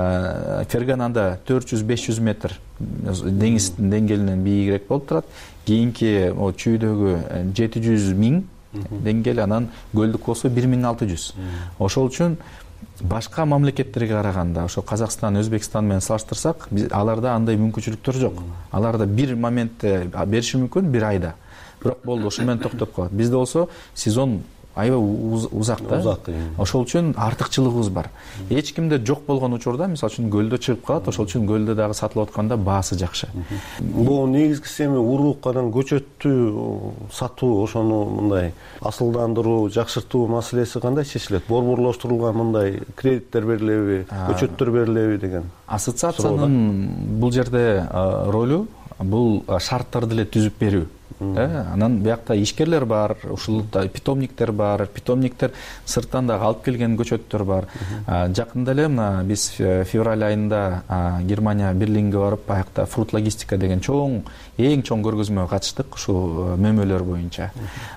Ферганада 400-500 метр деңиздин деңгээлинен бийигирээк болуп турат. Кийинки Чүйдөгү 700 000 деңгээл, анан көлдүк болсо 1600. Ошол үчүн башка мамлекеттерге караганда, ошо Казакстан, Өзбекстан менен салыштырсак, аларда андай мүмкүнчүлүктөр жок. Аларда бир моментте бериши мүмкүн, бир айда. Бирок болду, ошо менен токтоп калат. Бизде болсо сезон аябай узак да. Ошол үчүн артыкчылыгыбыз бар. Эч кимде жок болгон учурда, мисалы үчүн көлдө чыгып калат, ошол үчүн көлдө дагы сатылып атканда баасы жакшы. Бул негизгиси эми урук анан көчөттү сатуу, ошону мындай асылдандыруу, жакшыртуу маселеси кандай чечилет? Борборлоштурулган мындай кредиттер берилеби, көчөттөр берилеби деген? Ассоциациянын бул жерде ролу бул шарттарды эле түзүп берүү. Анан биякта ишкерлер бар, ушулда питомниктер бар, питомниктер сырттан дагы алып келген көчөттөр бар. Жакында эле мына биз февраль айында Германия Берлинге барып, аякта фрут логистика деген эң чоң көргөзмөгө катыштык ушул мөмөлөр боюнча.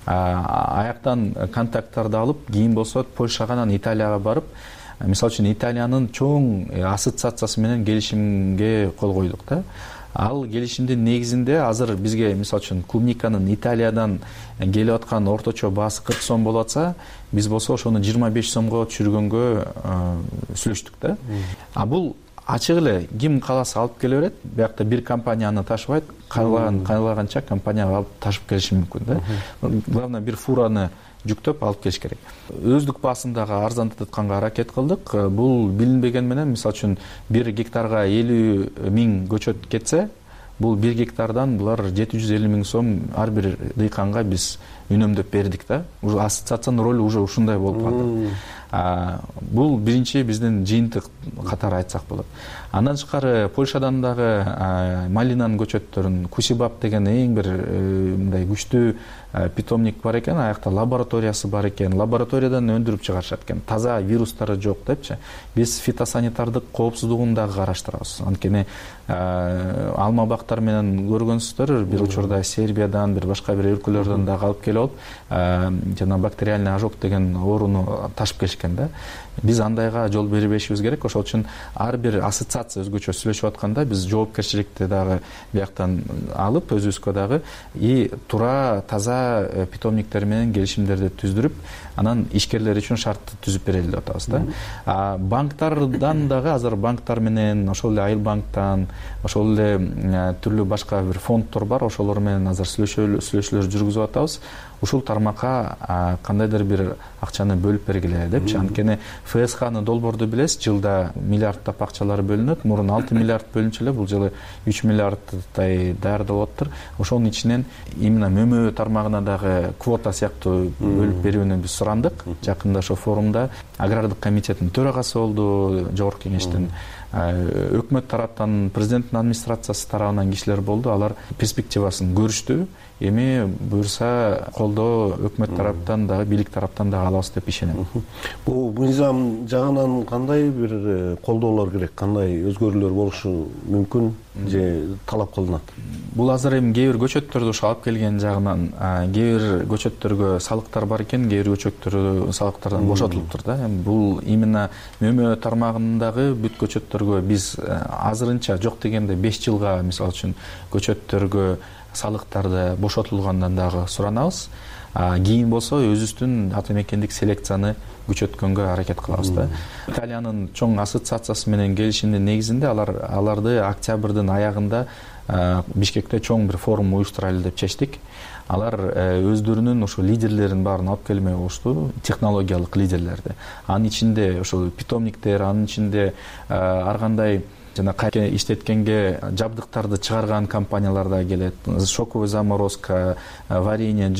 Аяктан контакттарды алып, кийин болсо Польшага, анан Италияга барып, мисалы үчүн Италиянын чоң ассоциациясы менен келишимге кол койдук да. Ал келишимдин негизинде азыр бизге мисалы үчүн клубниканын Италиядан келип аткан орточо баасы 40 сом болуп атса, биз болсо ошону 25 сомго түшүргөнгө сүйлөштүк да. Бул ачык эле ким кааласа алып келе берет. Биякта бир компанияны ташыбайт, каалаганча компанияга алып ташып келиши мүмкүн да. Главное бир фураны жүктөп алып келиш керек. Өздүк баасындагы арзандатканга аракет кылдык. Бул билинбеген менен, мисалы үчүн 1 гектарга 50 000 көчөт кетсе, бул 1 гектардан булар 750 000 сом ар бир дыйканга биз үнөмдөп бердик да. Уже ассоциациянын ролу уже ушундай болуп калды. Бул биринчи биздин жыйынтык катары айтсак болот. Андан тышкары Польшадан дагы малинанын көчөттөрүн, Кусибаб деген эң бир мындай күчтүү питомник бар экен, аякта лабораториясы бар экен, лабораториядан өндүрүп чыгарышат экен, таза вирустары жок депчи. Биз фитосанитардык коопсуздугун дагы караштырабыз. Анткени алма бактар менен көргөнсүздөр, бир учурда Сербиядан, бир башка бир өлкөлөрдөн дагы алып келип алып, жана бактериальный ожог деген ооруну ташып келишкен да. Биз андайга жол бербешибиз керек. Ошол үчүн ар бир ассоциация өзгөчө сүйлөшүп атканда биз жоопкерчиликти дагы бияктан алып, өзүбүзгө дагы туура таза питомниктер менен келишимдерди түздүрүп, анан ишкерлер үчүн шартты түзүп берели деп атабыз да. Банктардан дагы азыр банктар менен, ошол эле Айыл банктан, ошол эле түрлүү башка бир фонддор бар, ошолор менен азыр сүйлөшүүлөр жүргүзүп атабыз. ушул тармакка кандайдыр бир акчаны бөлүп бергиле депчи. Анткени ФСХны долбоорду билесиз, жылда миллиарддап акчалар бөлүнөт. Мурун 6 миллиард бөлүнчү эле, бул жылы 3 миллиардтай даярдалып атыптыр. Ошонун ичинен именно мөмө тармагына дагы квота сыяктуу бөлүп берүүнү биз сурандык. Жакында ошо форумда агрардык комитеттин төрагасы болду, жогорку кеңештин өкмөт тараптан, президенттин администрациясы тарабынан кишилер болду. Алар перспективасын көрүштү. Эми буюрса колдоо өкмөт тараптан дагы, бийлик тараптан дагы алабыз деп ишенем. Бул мыйзам жагынан кандай бир колдоолор керек, кандай өзгөрүүлөр болушу мүмкүн же талап кылынат? Бул азыр эми кээ бир көчөттөрдү ошо алып келген жагынан, кээ бир көчөттөргө салыктар бар экен, кээ бир көчөттөр салыктардан бошотулуптур да. Бул именно мөмө тармагындагы бүт көчөттөргө биз азырынча жок дегенде 5 жылга мисалы үчүн көчөттөргө салыктарды бошотулгандан дагы суранабыз. Кийин болсо өзүбүздүн ата мекендик селекцияны күчөткөнгө аракет кылабыз да. Италиянын чоң ассоциациясы менен келишимдин негизинде аларды октябрдын аягында Бишкекте чоң бир форум уюштурайлы деп чечтик. Алар өздөрүнүн ошо лидерлерин баарын алып келмек болушту, технологиялык лидерлерди. Анын ичинде ошо питомниктер, анын ичинде ар кандай жана кайра иштеткенге жабдыктарды чыгарган компаниялар да келет. Шоковая заморозка, варенье,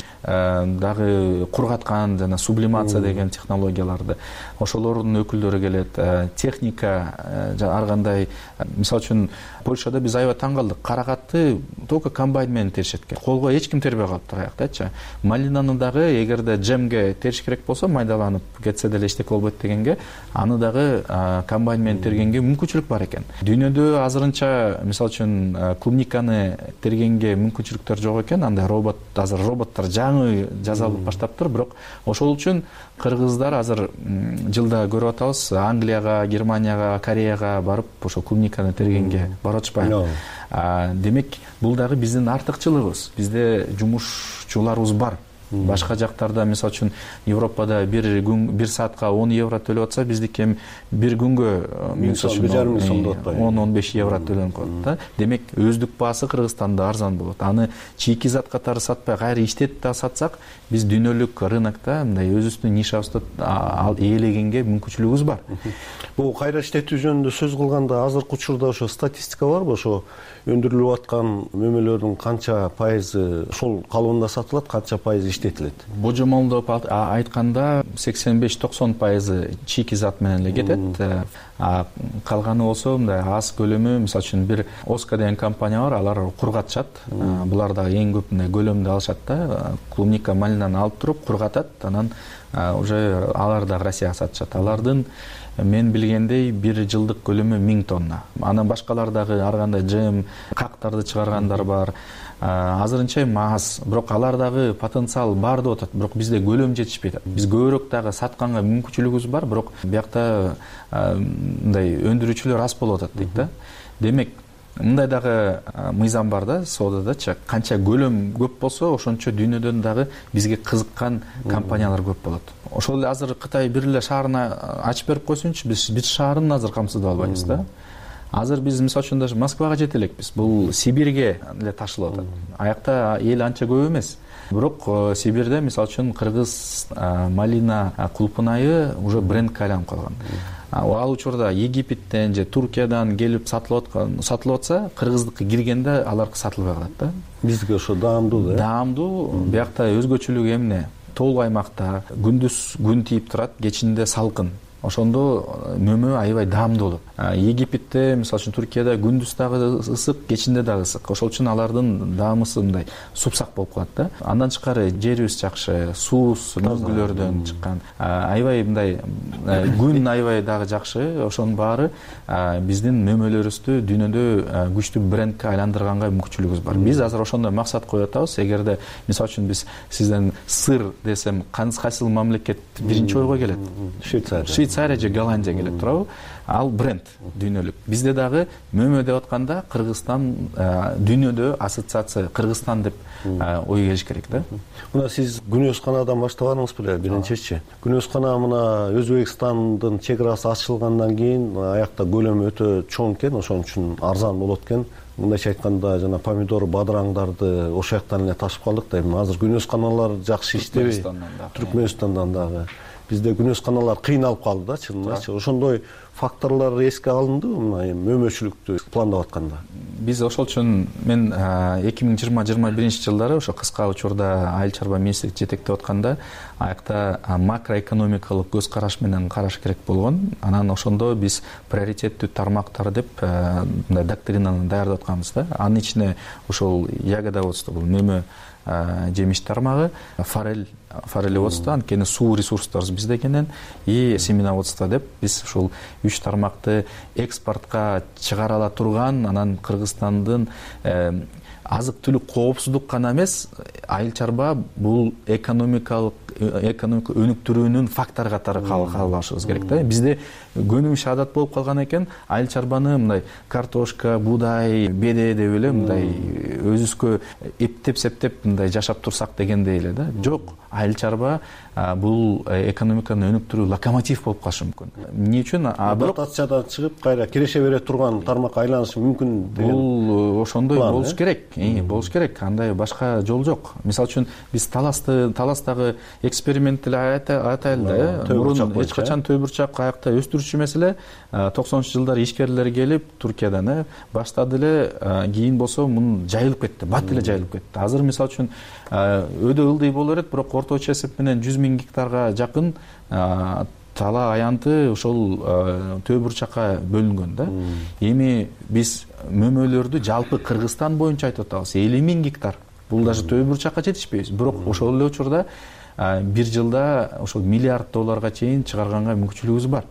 дагы кургаткан жана сублимация деген технологияларды. Ошолордун өкүлдөрү келет. Техника, ар кандай, мисалы үчүн Польшада биз аябай таң калдык. Каракатты только комбайн менен теришет экен. Колго эч ким тербей калыптыр аяктачы. Малинаны дагы эгерде джемге териш керек болсо, майдаланып кетсе деле эчтеке болбойт дегенге, аны дагы комбайн менен тергенге мүмкүнчүлүк бар экен. Дүйнөдө азырынча мисалы үчүн клубниканы тергенге мүмкүнчүлүктөр жок экен. Андай азыр роботтор жаңы жасалып баштаптыр, бирок ошол үчүн кыргыздар азыр жылда көрүп атабыз, Англияга, Германияга, Кореяга барып ошо клубниканы тергенге барып атышпайбы. Демек, бул дагы биздин артыкчылыгыбыз. Бизде жумушчуларыбыз бар. Башка жактарда мисалы үчүн Европада бир саатка 10 евро төлөп атса, биздики бир күнгө мисалы үчүн 10-15 евро төлөнүп калат да. Демек, өздүк баасы Кыргызстанда арзан болот. Аны чийки зат катары сатпай, кайра иштетип да сатсак, биз дүйнөлүк рынокто мындай өзүбүздүн нишабызды ээлегенге мүмкүнчүлүгүбүз бар. Бул кайра иштетүү жөнүндө сөз кылганда, азыркы учурда ошо статистика барбы? Ошо өндүрүлүп аткан мөмөлөрдүн канча пайызы ошол калыбында сатылат, канча пайызы иштетилет? Божомолдоп айтканда 85-90% чийки зат менен эле кетет. Калганы болсо мындай аз көлөмү, мисалы үчүн бир Оска деген компания бар, алар кургатышат. Булар да эң көп мындай көлөмдө алышат да. Клубника, малинаны алып туруп кургатат, анан уже алар да Россияга сатышат. Алардын мен билгендей бир жылдык көлөмү 1000 тонна. Анан башкалар дагы ар кандай джем, кактарды чыгаргандар бар. Азырынча аз, бирок алар дагы потенциал бар деп атат, бирок бизде көлөм жетишпейт. Биз көбүрөөк дагы сатканга мүмкүнчүлүгүбүз бар, бирок биякта мындай өндүрүүчүлөр аз болуп атат дейт да. Демек, мындай дагы мыйзам бар да, соодадачы. Канча көлөм көп болсо, ошончо дүйнөдөн дагы бизге кызыккан компаниялар көп болот. Ошол эле азыр Кытай бир эле шаарына ачып берип койсунчу, биз бир шаарын азыр камсыздап албайбыз да. Азыр биз мисалы үчүн даже Москвага жете элекпиз. Бул Сибирге эле ташылып атат. Аякта эл анча көп эмес. Бирок Сибирде мисалы үчүн кыргыз малина кулпунайы уже брендке айланып калган. Ал учурда Египеттен же Туркиядан келип сатылып атса, кыргыздыкка киргенде аларга сатылбай калат да. Бизге ошо даамдуу да. Даамдуу. Биякта өзгөчөлүгү эмне? Толук аймакта күндүз күн тийип турат, кечинде салкын. Ошондо мөмө аябай даамдуу болот. Египетте, мисалы үчүн Туркияда күндүз дагы ысык, кечинде дагы ысык. Ошол үчүн алардын даамысы мындай супсак болуп калат да. Андан тышкары жерибиз жакшы, суубуз мөңгүлөрдөн чыккан. Аябай мындай күн аябай дагы жакшы. Ошонун баары биздин мөмөлөрүбүздү дүйнөдө күчтүү брендке айландырганга мүмкүнчүлүгүбүз бар. Биз азыр ошондой максат коюп атабыз. Эгерде мисалы үчүн биз сизден сыр десем, кайсыл мамлекет биринчи ойго келет? Швейцария. Швейцария же Голландия келет туурабы, ал бренд дүйнөлүк. Бизде дагы мөмө деп атканда Кыргызстан дүйнөдө ассоциация Кыргызстан деп ой келиш керек да. Мына сиз күнөөсканадан баштабадыңыз беле биринчичи. Күнөөскана мына Өзбекстандын чек арасы ачылгандан кийин аякта көлөмү өтө чоң экен, ошон үчүн арзан болот экен. Мындайча айтканда жана помидор, бадыраңдарды ошол жактан эле ташып калдык да. Эми азыр күнөөсканалар жакшы иштебей, Түркмөнстандан дагы. Бизде күнөөсканалар кыйналып калды да, чынындачы. Ошондой факторлор эске алындыбы мына мөмөчүлүктү пландап атканда? Биз ошол үчүн мен 2020-21 жылдары ошо кыска учурда айыл чарба министрлик жетектеп атканда аякта макроэкономикалык көз караш менен караш керек болгон. Анан ошондо биз приоритеттүү тармактар деп мындай доктринаны даярдап атканбыз да. Анын ичине ошол ягодоводство, бул мөмө жемиш тармагы, форелеводство, анткени суу ресурстарыбыз бизде экенин, и семеноводство деп биз ушул 3 тармакты экспортко чыгара ала турган, анан Кыргызстандын азык түлүк коопсуздук гана эмес, айыл чарба бул экономика өнүктүрүүнүн фактор катары кабылышыбыз керек да. Бизде көнүмүш адат болуп калган экен, айыл чарбаны мындай картошка, буудай, беде деп эле мындай өзүбүзгө эптеп-септеп мындай жашап турсак дегендей эле да. Жок, айыл чарба бул экономиканы өнүктүрүү локомотив болуп калышы мүмкүн. Эмне үчүн? Дотациядан чыгып кайра киреше бере турган тармакка айланышы мүмкүн деген. Бул ошондой болуш керек. Болуш керек. Андай башка жол жок. Мисалы үчүн биз Таластагы эксперимент эле айтайлы да. Мурун эч качан төбүрчак аякта өстүрүүчү эмес эле. 90-жылдары ишкерлер келип Туркиядан баштады эле, кийин болсо мун жайылып кетти, бат эле жайылып кетти. Азыр мисалы үчүн өдө ылдый болор эт, бирок орточо эсеп менен 100 000 гектарга жакын тала аянты ошол төбүрчакка бөлүнгөн да. Эми биз мөмөлөрдү жалпы Кыргызстан боюнча айтып атабыз, 50 000 гектар. Бул даже төбүрчакка жетишпейбиз. Бирок ошол эле учурда бир жылда ошол $1 миллиард чейин чыгарганга мүмкүнчүлүгүбүз бар.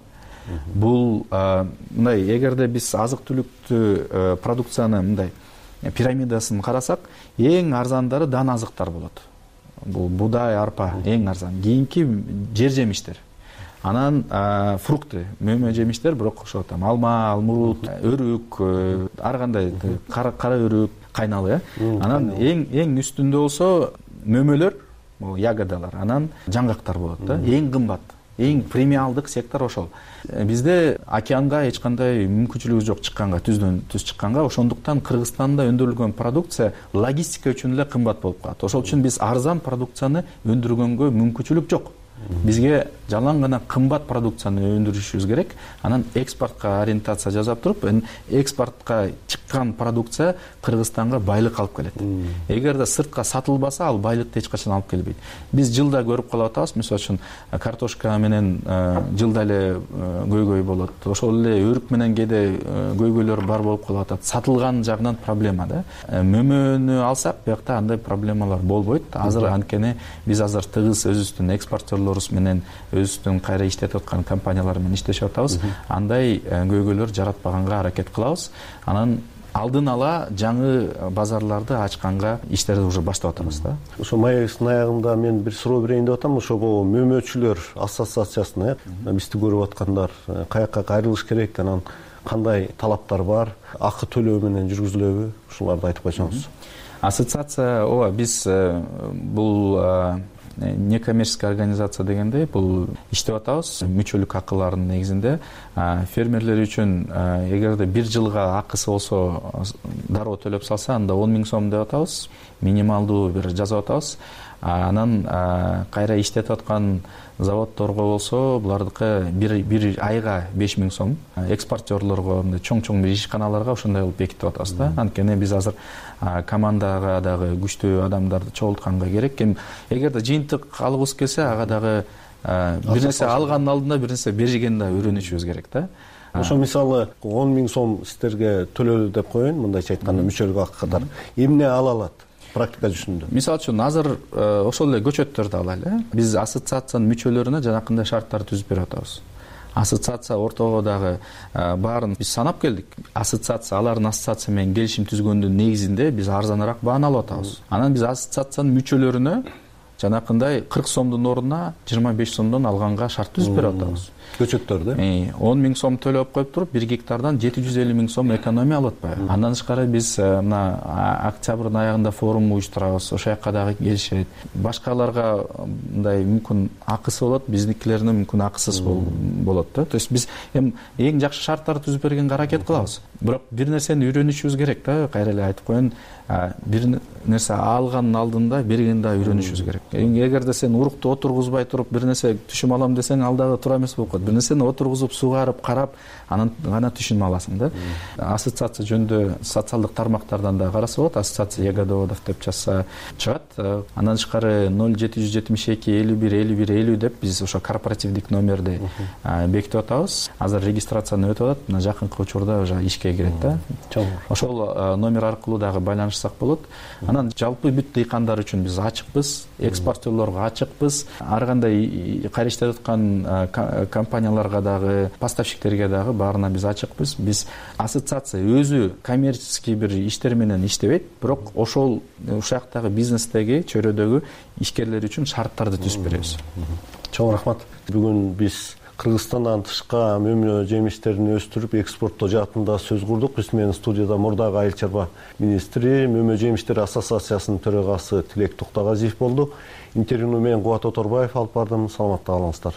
Бул мындай, эгерде биз азык түлүктү продукцияны мындай пирамидасын карасак, эң арзандары дан азыктар болот. Бул буудай, арпа эң арзан. Кийинки жер жемиштер. Анан фрукты, мөмө жемиштер, бирок ошо там алма, алмурут, өрүк, ар кандай кара өрүк, кайналы. Анан эң үстүндө болсо мөмөлөр, ягодалар, анан жаңгактар болот да. Эң кымбат, эң премиалдык сектор ошол. Бизде океанга эч кандай мүмкүнчүлүгүбүз жок чыкканга, түздөн түз чыкканга. Ошондуктан Кыргызстанда өндүрүлгөн продукция логистика үчүн эле кымбат болуп калат. Ошол үчүн биз арзан продукцияны өндүргөнгө мүмкүнчүлүк жок. Бизге жалаң гана кымбат продукцияны өндүрүшүбүз керек. Анан экспортко ориентация жасап туруп, экспортко чыккан продукция Кыргызстанга байлык алып келет. Эгерде сыртка сатылбаса, ал байлыкты эч качан алып келбейт. Биз жылда көрүп калып атабыз, мисалы үчүн картошка менен жылда эле көйгөй болот. Ошол эле өрүк менен кээде көйгөйлөр бар болуп калып атат. Сатылган жагынан проблема да. Мөмөнү алсак, биякта андай проблемалар болбойт. Азыр анткени биз азыр тыгыз өзүбүздүн экспортерлор менен өзүбүздүн кайра иштетип аткан компаниялар менен иштешип атабыз. Андай көйгөйлөр жаратпаганга аракет кылабыз. Анан алдын ала жаңы базарларды ачканга иштерди уже баштап атабыз да. Ошо маегибиздин аягында мен бир суроо берейин деп атам. Ошо мөмөчүлөр ассоциациясына бизди көрүп аткандар каякка кайрылыш керек, анан кандай талаптар бар, акы төлөө менен жүргүзүлөбү? Ушуларды айтып койсоңуз. Ассоциация, ооба, биз бул некоммерческая организация дегенде бул иштеп атабыз. Мүчөлүк акыларынын негизинде фермерлер үчүн эгерде бир жылга акысы болсо дароо төлөп салса, анда 10 000 сом деп атабыз. Минималдуу бир жазып атабыз. Анан кайра иштетип аткан заводдорго болсо, булардыкы бир айга 5 000 сом. Экспортерлорго, чоң бир ишканаларга ошондой кылып бекитип атабыз да. Анткени биз азыр командага дагы күчтүү адамдарды чогултканга керек. Эгерде жыйынтык алгыбыз келсе, ага дагы бир нерсе алгандын алдында бир нерсе бергенде үйрөнүшүбүз керек да. Ошо мисалы 10 000 сом сиздерге төлөлдү деп коеюн, мындайча айтканда мүчөлүк акы катары. Эмне ала алат? Практика жүзүндө. Мисалы үчүн азыр ошол эле көчөттөрдү алайлы. Биз ассоциациянын мүчөлөрүнө жанакындай шарттар түзүп берип атабыз. Ассоциация ортого дагы баарын биз санап келдик. Ассоциация алардын ассоциация менен келишим түзгөндүн негизинде биз арзаныраак бааны алып атабыз. Анан биз ассоциациянын мүчөлөрүнө жанакындай 40 сомдун ордуна 25 сомдон алганга шарт түзүп берип атабыз. көчөттөрдү 10 миң сом төлөп коюп туруп 1 гектардан 750 миң сом экономия алып атпайбы. Андан тышкары биз мына октябрдын аягында форум уюштурабыз, ошол жака дагы келишет. Башкаларга мындай мүмкүн акысы болот, биздикилердин мүмкүн акысыз болот да. То есть биз эң жакшы шарттарды түзүп бергенге аракет кылабыз. Бирок бир нерсени үйрөнүшүбүз керек да, кайра эле айтып коеюн. Бир нерсе алгандын алдында бергенди да үйрөнүшүбүз керек. Эгерде сен урукту отургузбай туруп бир нерсе түшүм алам десең, ал дагы туура эмес болуп калат. Бир нерсени отургузуп, сугарып, карап, анан гана түшүм аласың да. Ассоциация жөнүндө социалдык тармактардан да караса болот. Ассоциация ягодоводов деп жазса чыгат. Андан тышкары 0772 51 51 50 деп биз ошо корпоративдик номерди бекитип атабыз. Азыр регистрацияны өтүп атат. Мына жакынкы учурда уже ишке кирет да. Ошол номер аркылуу дагы байланышсак болот. Анан жалпы бүт дыйкандар үчүн биз ачыкпыз, экспортторлорго ачыкпыз. Ар кандай кайра иштеп аткан компанияларга дагы, поставщиктерге дагы баарына биз ачыкпыз. Биз ассоциация өзү коммерческий бир иштер менен иштебейт, бирок ошол ушактагы бизнестеги, чөйрөдөгү ишкерлер үчүн шарттарды түзүп беребиз. Чоң рахмат. Бүгүн биз Кыргызстандан тышка мөмө жемиштерин өстүрүп экспорттоо жаатында сөз курдук. Биз менен студияда мурдагы айыл чарба министри, мөмө жемиштери ассоциациясынын төрагасы Тилек Токтогазиев болду. Интервьюну мен Кубат Оторбаев алып бардым. Саламатта калыңыздар.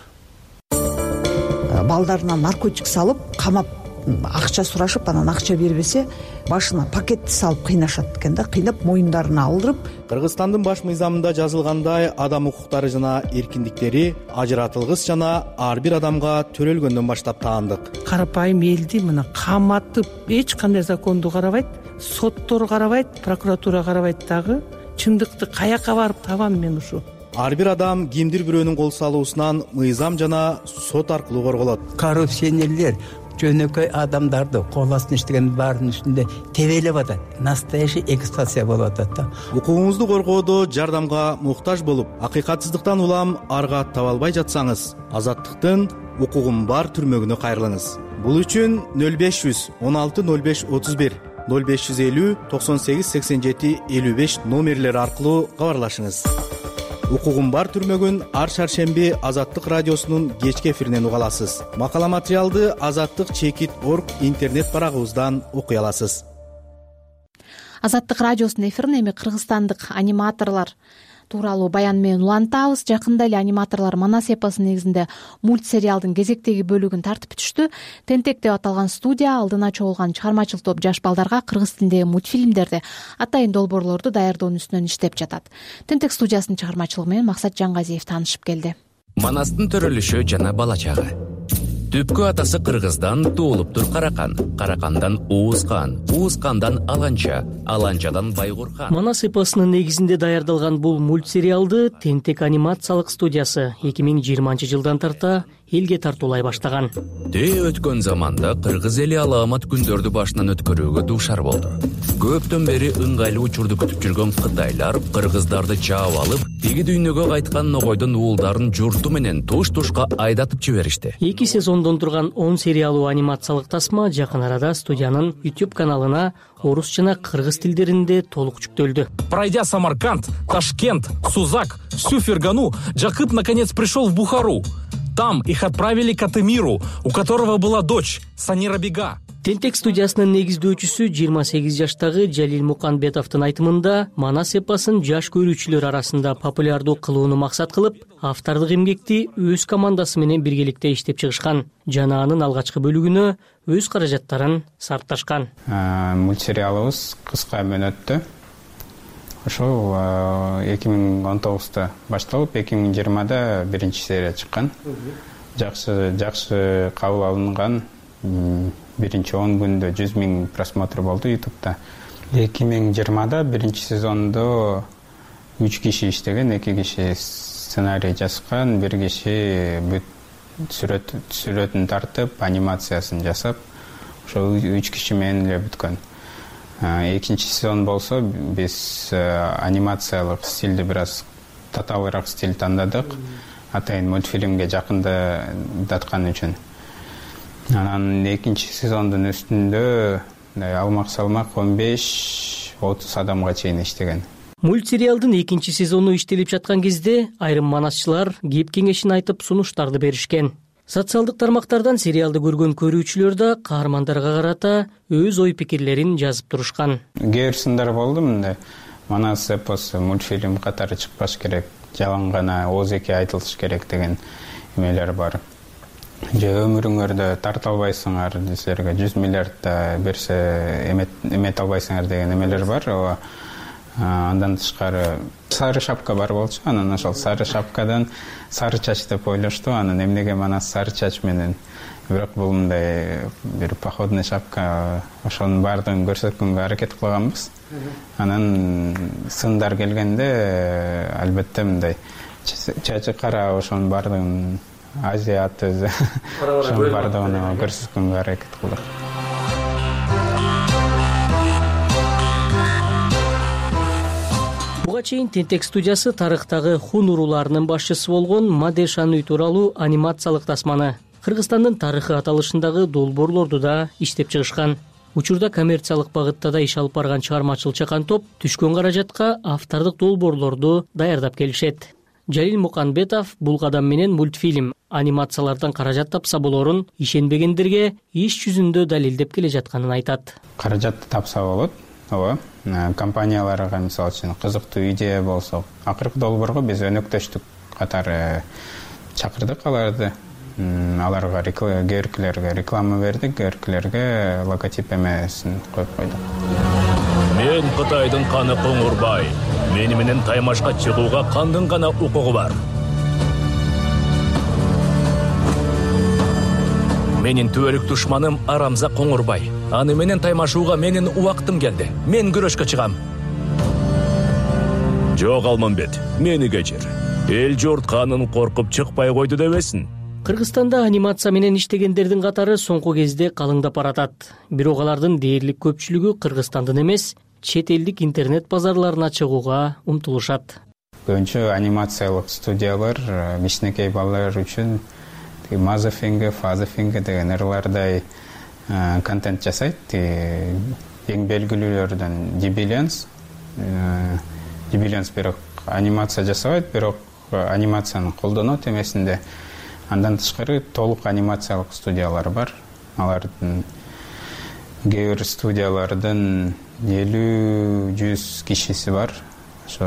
Балдарына наркотик салып, камап акча сурашып, анан акча бербесе, башына пакетти салып кыйнашат экен да, кыйнап моюндарына алдырып. Кыргызстандын баш мыйзамында жазылгандай, адам укуктары жана эркиндиктери ажыратылгыс жана ар бир адамга төрөлгөндөн баштап таандык. Карапайым элди мына каматып, эч кандай законду карабайт, соттор карабайт, прокуратура карабайт дагы. Чындыкты каяка барып табам мен ушу? Ар бир адам кимдир бирөөнүн кол салуусунан мыйзам жана сот аркылуу корголот. Коррупционерлер жөнөкөй адамдарды кол астына иштеген баардын үстүндө тебелеп атат. Настоящий эксплуатация болуп атат да. Укугуңузду коргоодо жардамга муктаж болуп, акыйкатсыздыктан улам арга таба албай жатсаңыз, Азаттыктын укугум бар түрмөгүнө кайрылыңыз. Бул үчүн 0500 16 05 31 0550 98 87 55 номерлери аркылуу кабарлашыңыз. Укугум бар түрмөгүн ар шаршемби Азаттык радиосунун кечки эфиринен уга аласыз. Макала материалды azаттык.org интернет барагыбыздан окуй аласыз. Азаттык радиосунун эфирин эми кыргызстандык аниматорлор тууралуу баян менен улантабыз. Жакында эле аниматорлор Манас эпосунун негизинде мультсериалдын кезектеги бөлүгүн тартып бүтүштү. Тентек деп аталган студия алдына чогулган чыгармачыл топ жаш балдарга кыргыз тилиндеги мультфильмдерди, атайын долбоорлорду даярдоонун үстүнөн иштеп жатат. Тентек студиясынын чыгармачылыгы менен Максат Жаңгазиев таанышып келди. Манастын төрөлүшү жана бала чагы. Түпкү атасы Кыргыздан туулуптур Каракан, Каракандан Уускан, Уускандан Аланча, Аланчадан Байгурхан. Манас эпосунун негизинде даярдалган бул мультсериалды Тентек анимациялык студиясы 2020-жылдан тарта элге тартуулай баштаган. Тээ өткөн заманда кыргыз эли алаамат күндөрдү башынан өткөрүүгө дуушар болду. Көптөн бери ыңгайлуу учурду күтүп жүргөн кытайлар кыргыздарды чаап алып, тиги дүйнөгө кайткан ногойдун уулдарын журту менен туш-тушка айдатып жиберишти. 2 сезондон турган 10 сериалуу анимациялык тасма жакын арада студиянын YouTube каналына орус жана кыргыз тилдеринде толук жүктөлдү. Пройдя Самарканд, Ташкент, Сузак, всю Фергану, Жакып наконец пришел в Бухару. Там их отправили к Атемиру, у которого была дочь, Санира Бега. Тентек студиясынын негиздөөчүсү 28 жаштагы Жалил Муканбетовдун айтымында Манас эпосун жаш көрүүчүлөр арасында популярдуу кылууну максат кылып, автордук эмгекти өз командасы менен биргеликте иштеп чыгышкан жана анын алгачкы бөлүгүнө өз каражаттарын сарпташкан. Мультсериалыбыз кыска мөөнөттө ошол 2019-да башталып, 2020-да биринчи серия чыккан. Жакшы кабыл алынган. Биринчи 10 күндө 100 000 просмотр болду YouTube'да. 2020-да биринчи сезондо 3 киши иштеген, 2 киши сценарий жазган, 1 киши бүт сүрөтүн тартып, анимациясын жасап, ошол 3 киши менен эле бүткөн. Экинчи сезон болсо биз анимациялык стилди бир аз татаалыраак стиль тандадык. Атайын мультфильмге жакындаткан үчүн. Анан экинчи сезондун үстүндө алмак салмак 15-30 адамга чейин иштеген. Мультсериалдын экинчи сезону иштелип жаткан кезде айрым манасчылар кеп кеңешин айтып сунуштарды беришкен. Социалдык тармактардан сериалды көргөн көрүүчүлөр да каармандарга карата өз ой пикирлерин жазып турушкан. Кээ бир сындар болду мындай манас эпосу мультфильм катары чыкпаш керек, жалаң гана оозеки айтылыш керек деген эмелер бар. Же өмүрүңөрдө тарта албайсыңар, силерге 100 миллиард берсе эмете албайсыңар деген эмелер бар. Андан тышкары сары шапка бар болчу, анан ошол сары шапкадан сары чач деп ойлошту. Анан эмнеге манас сары чач менен, бирок бул мындай бир походный шапка, ошонун баардыгын көрсөткөнгө аракет кылганбыз. Анан сындар келгенде албетте мындай чачы кара, ошонун баардыгын азиат өзү ошонун баардыгын көрсөткөнгө аракет кылдык. Буга чейин Тентек студиясы тарыхтагы хун урууларынын башчысы болгон Мадешаны тууралуу анимациялык тасманы Кыргызстандын тарыхы аталышындагы долбоорлорду да иштеп чыгышкан. Учурда коммерциялык багытта да иш алып барган чыгармачыл чакан топ түшкөн каражатка автордук долбоорлорду даярдап келишет. Жалил Муканбетов бул кадам менен мультфильм, анимациялардан каражат тапса болорун ишенбегендерге иш жүзүндө далилдеп келе жатканын айтат. Каражатты тапса болот. Ооба, компанияларга мисалы үчүн кызыктуу идея болсо, акыркы долбоорго биз өнөктөштүк катары чакырдык аларды. Аларга көркүлөргө реклама бердик, көркүлөргө логотип эмесин коюп койдук. Мен Кытайдын каны Коңурбай. Мени менен Таймашка чыгууга кандын гана укугу бар. Менин түбөлүк душманым Арамза Коңурбай. Аны менен таймашууга менин убактым келди. Мен күрөшкө чыгам. Жок Алмамбет, мени кечир. Эл журт канын коркуп чыкпай койду дебесин. Кыргызстанда анимация менен иштегендердин катары соңку кезде калыңдап баратат. Бирок алардын дээрлик көпчүлүгү Кыргызстандын эмес, чет элдик интернет базарларына чыгууга умтулушат. Көбүнчө анимациялык студиялар кичинекей балалар үчүн Мазафинге, Фазафинге деген ырлардай контент жасайт. Эң белгилүүлөрдөн Дибилянс бирок анимация жасабайт, бирок анимацияны колдонот эмесинде. Андан тышкары толук анимациялык студиялар бар. Алардын кээ бир студиялардын 50-100 кишиси бар. Ошо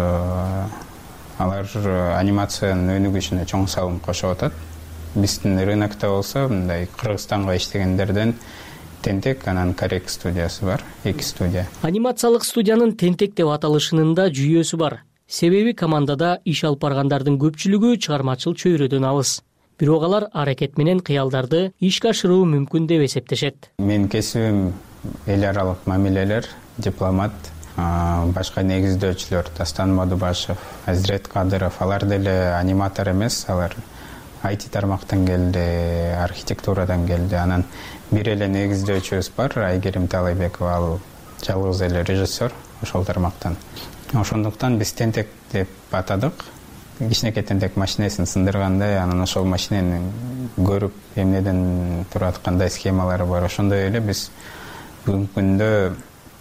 алар анимациянын өнүгүшүнө чоң салым кошуп атат. Биздин рынокто болсо мындай Кыргызстанга иштегендерден Тентек, анан Корек студиясы бар, 2 студия. Анимациялык студиянын Тентек деп аталышынын да жүйөсү бар. Себеби командада иш алып баргандардын көпчүлүгү чыгармачыл чөйрөдөн алыс. Бирок алар аракет менен кыялдарды ишке ашыруу мүмкүн деп эсептешет. Мен кесибим эл аралык мамилелер, дипломат, башка негиздөөчүлөр Дастан Модубашев, Азирет Кадыров, алар деле аниматор эмес, алар IT тармактан келди, архитектурадан келди. Анан бир эле негиздөөчүбүз бар, Айгерим Талайбекова, ал жалгыз эле режиссер ошол тармактан. Ошондуктан биз Тентек деп атадык. Кичинекей Тентек машинесин сындыргандай, анан ошол машинени көрүп, эмнеден турат, кандай схемалары бар. Ошондой эле биз бүгүнкү күндө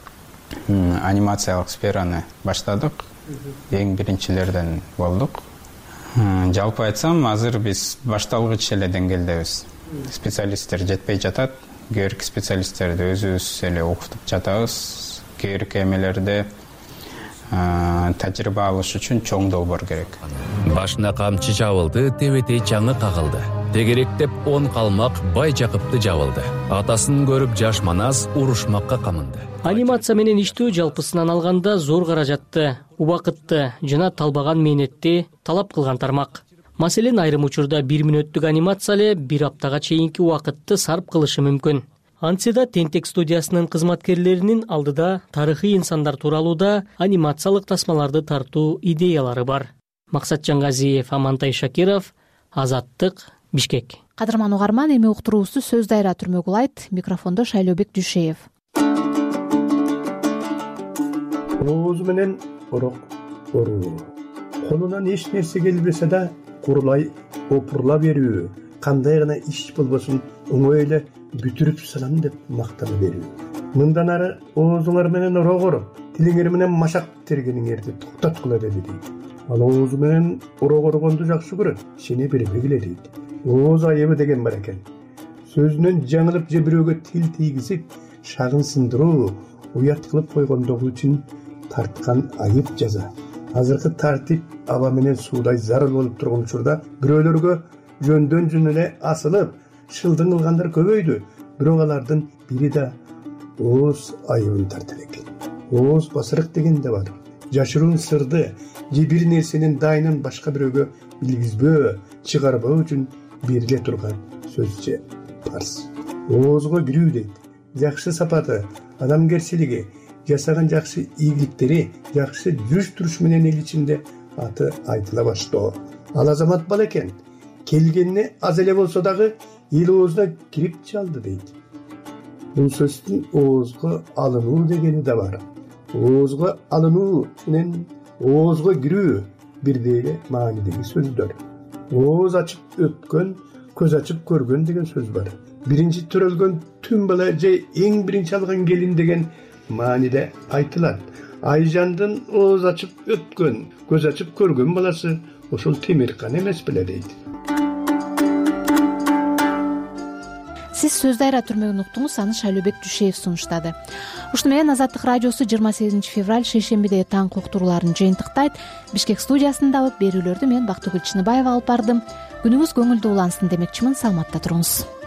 анимациялык сфераны баштадык. Эң биринчилерден болдук. Жалпы айтсам, азыр биз башталгыч эле деңгээлдебиз. Специалисттер жетпей жатат. Көрк специалисттерди өзүбүз эле окутуп жатабыз. Көрк эмелерде тажрыйба алыш үчүн чоң долбоор керек. Башына камчы жабылды, тебетей чаңы кагылды. Тегерек деп 10 калмак Бай Жакыпты жабылды. Атасын көрүп жаш Манас урушмакка камынды. Анимация менен иштөө жалпысынан алганда зор каражатты, убакытты жана талбаган мээнетти талап кылган тармак. Маселен, айрым учурда 1 мүнөттүк анимация эле 1 аптага чейинки убакытты сарп кылышы мүмкүн. Антсе да Тентек студиясынын кызматкерлеринин алдыда тарыхый инсандар тууралуу да анимациялык тасмаларды тартуу идеялары бар. Максат Жаңгазиев, Амантай Шакиров, Азаттык, Бишкек. Кадырман угарман, эми уктуруубузду сөз дайра түрмөгүл айт. Микрофондо Шайлообек Дүйшеев. Ооз менен орок оруу. Колунан эч нерсе келбесе да курулай опурла берүү, кандай гана иш болбосун оңой эле бүтүрүп салам деп мактана берүү. Мындан ары оозуңар менен орогор, тилиңер менен машак тергениңерди токтоткула деди дейт. Ал оозу менен орогоргонду жакшы көрөт, сени бербегиле дейт. ооз айыбы деген бар экен. Сөзүнөн жаңылып же бирөөгө тил тийгизип шагын сындыруу, уят кылып койгондугу үчүн тарткан айып жаза. Азыркы тартип аба менен суудай зарыл болуп турган учурда бирөөлөргө жөндөн жөн эле асылып шылдың кылгандар көбөйдү. Бирок алардын бири да ооз айыбын тарта экен. Ооз басырык деген да бар. Жашыруун сырды же бир нерсенин дайынын башка бирөөгө билгизбөө, чыгарбоо үчүн бериле турган сөз же парз. Оозго кирүү дейт. Жакшы сапаты, адамгерчилиги, жасаган жакшы ийгиликтери, жакшы жүрүш туруш менен эл ичинде аты айтыла баштоо. Ал азамат бала экен. Келгенине аз эле болсо дагы эл оозуна кирип чалды дейт. Бул сөздүн оозго алынуу дегени да бар. Оозго алынуу менен оозго кирүү бирдей эле маанидеги сөздөр. Ооз ачып өткөн, көз ачып көргөн деген сөз бар. Биринчи төрөлгөн түн бала же эң биринчи алган келин деген мааниде айтылат. Айжандын ооз ачып өткөн, көз ачып көргөн баласы ошол Темиркан эмес беле дейт. Сиз сөз дайра түрмөгүн уктуңуз, аны Шайлообек Дүйшеев сунуштады. Ушуну менен Азаттык радиосу 28 февраль шейшембиде таң уктурууларын жыйынтыктайт. Бишкек студиясында берүүлөрдү мен Бактыгүл Чыныбаева алып бардым. Күнүңүз көңүлдүү улансын демекчимин. Саламатта туруңуз.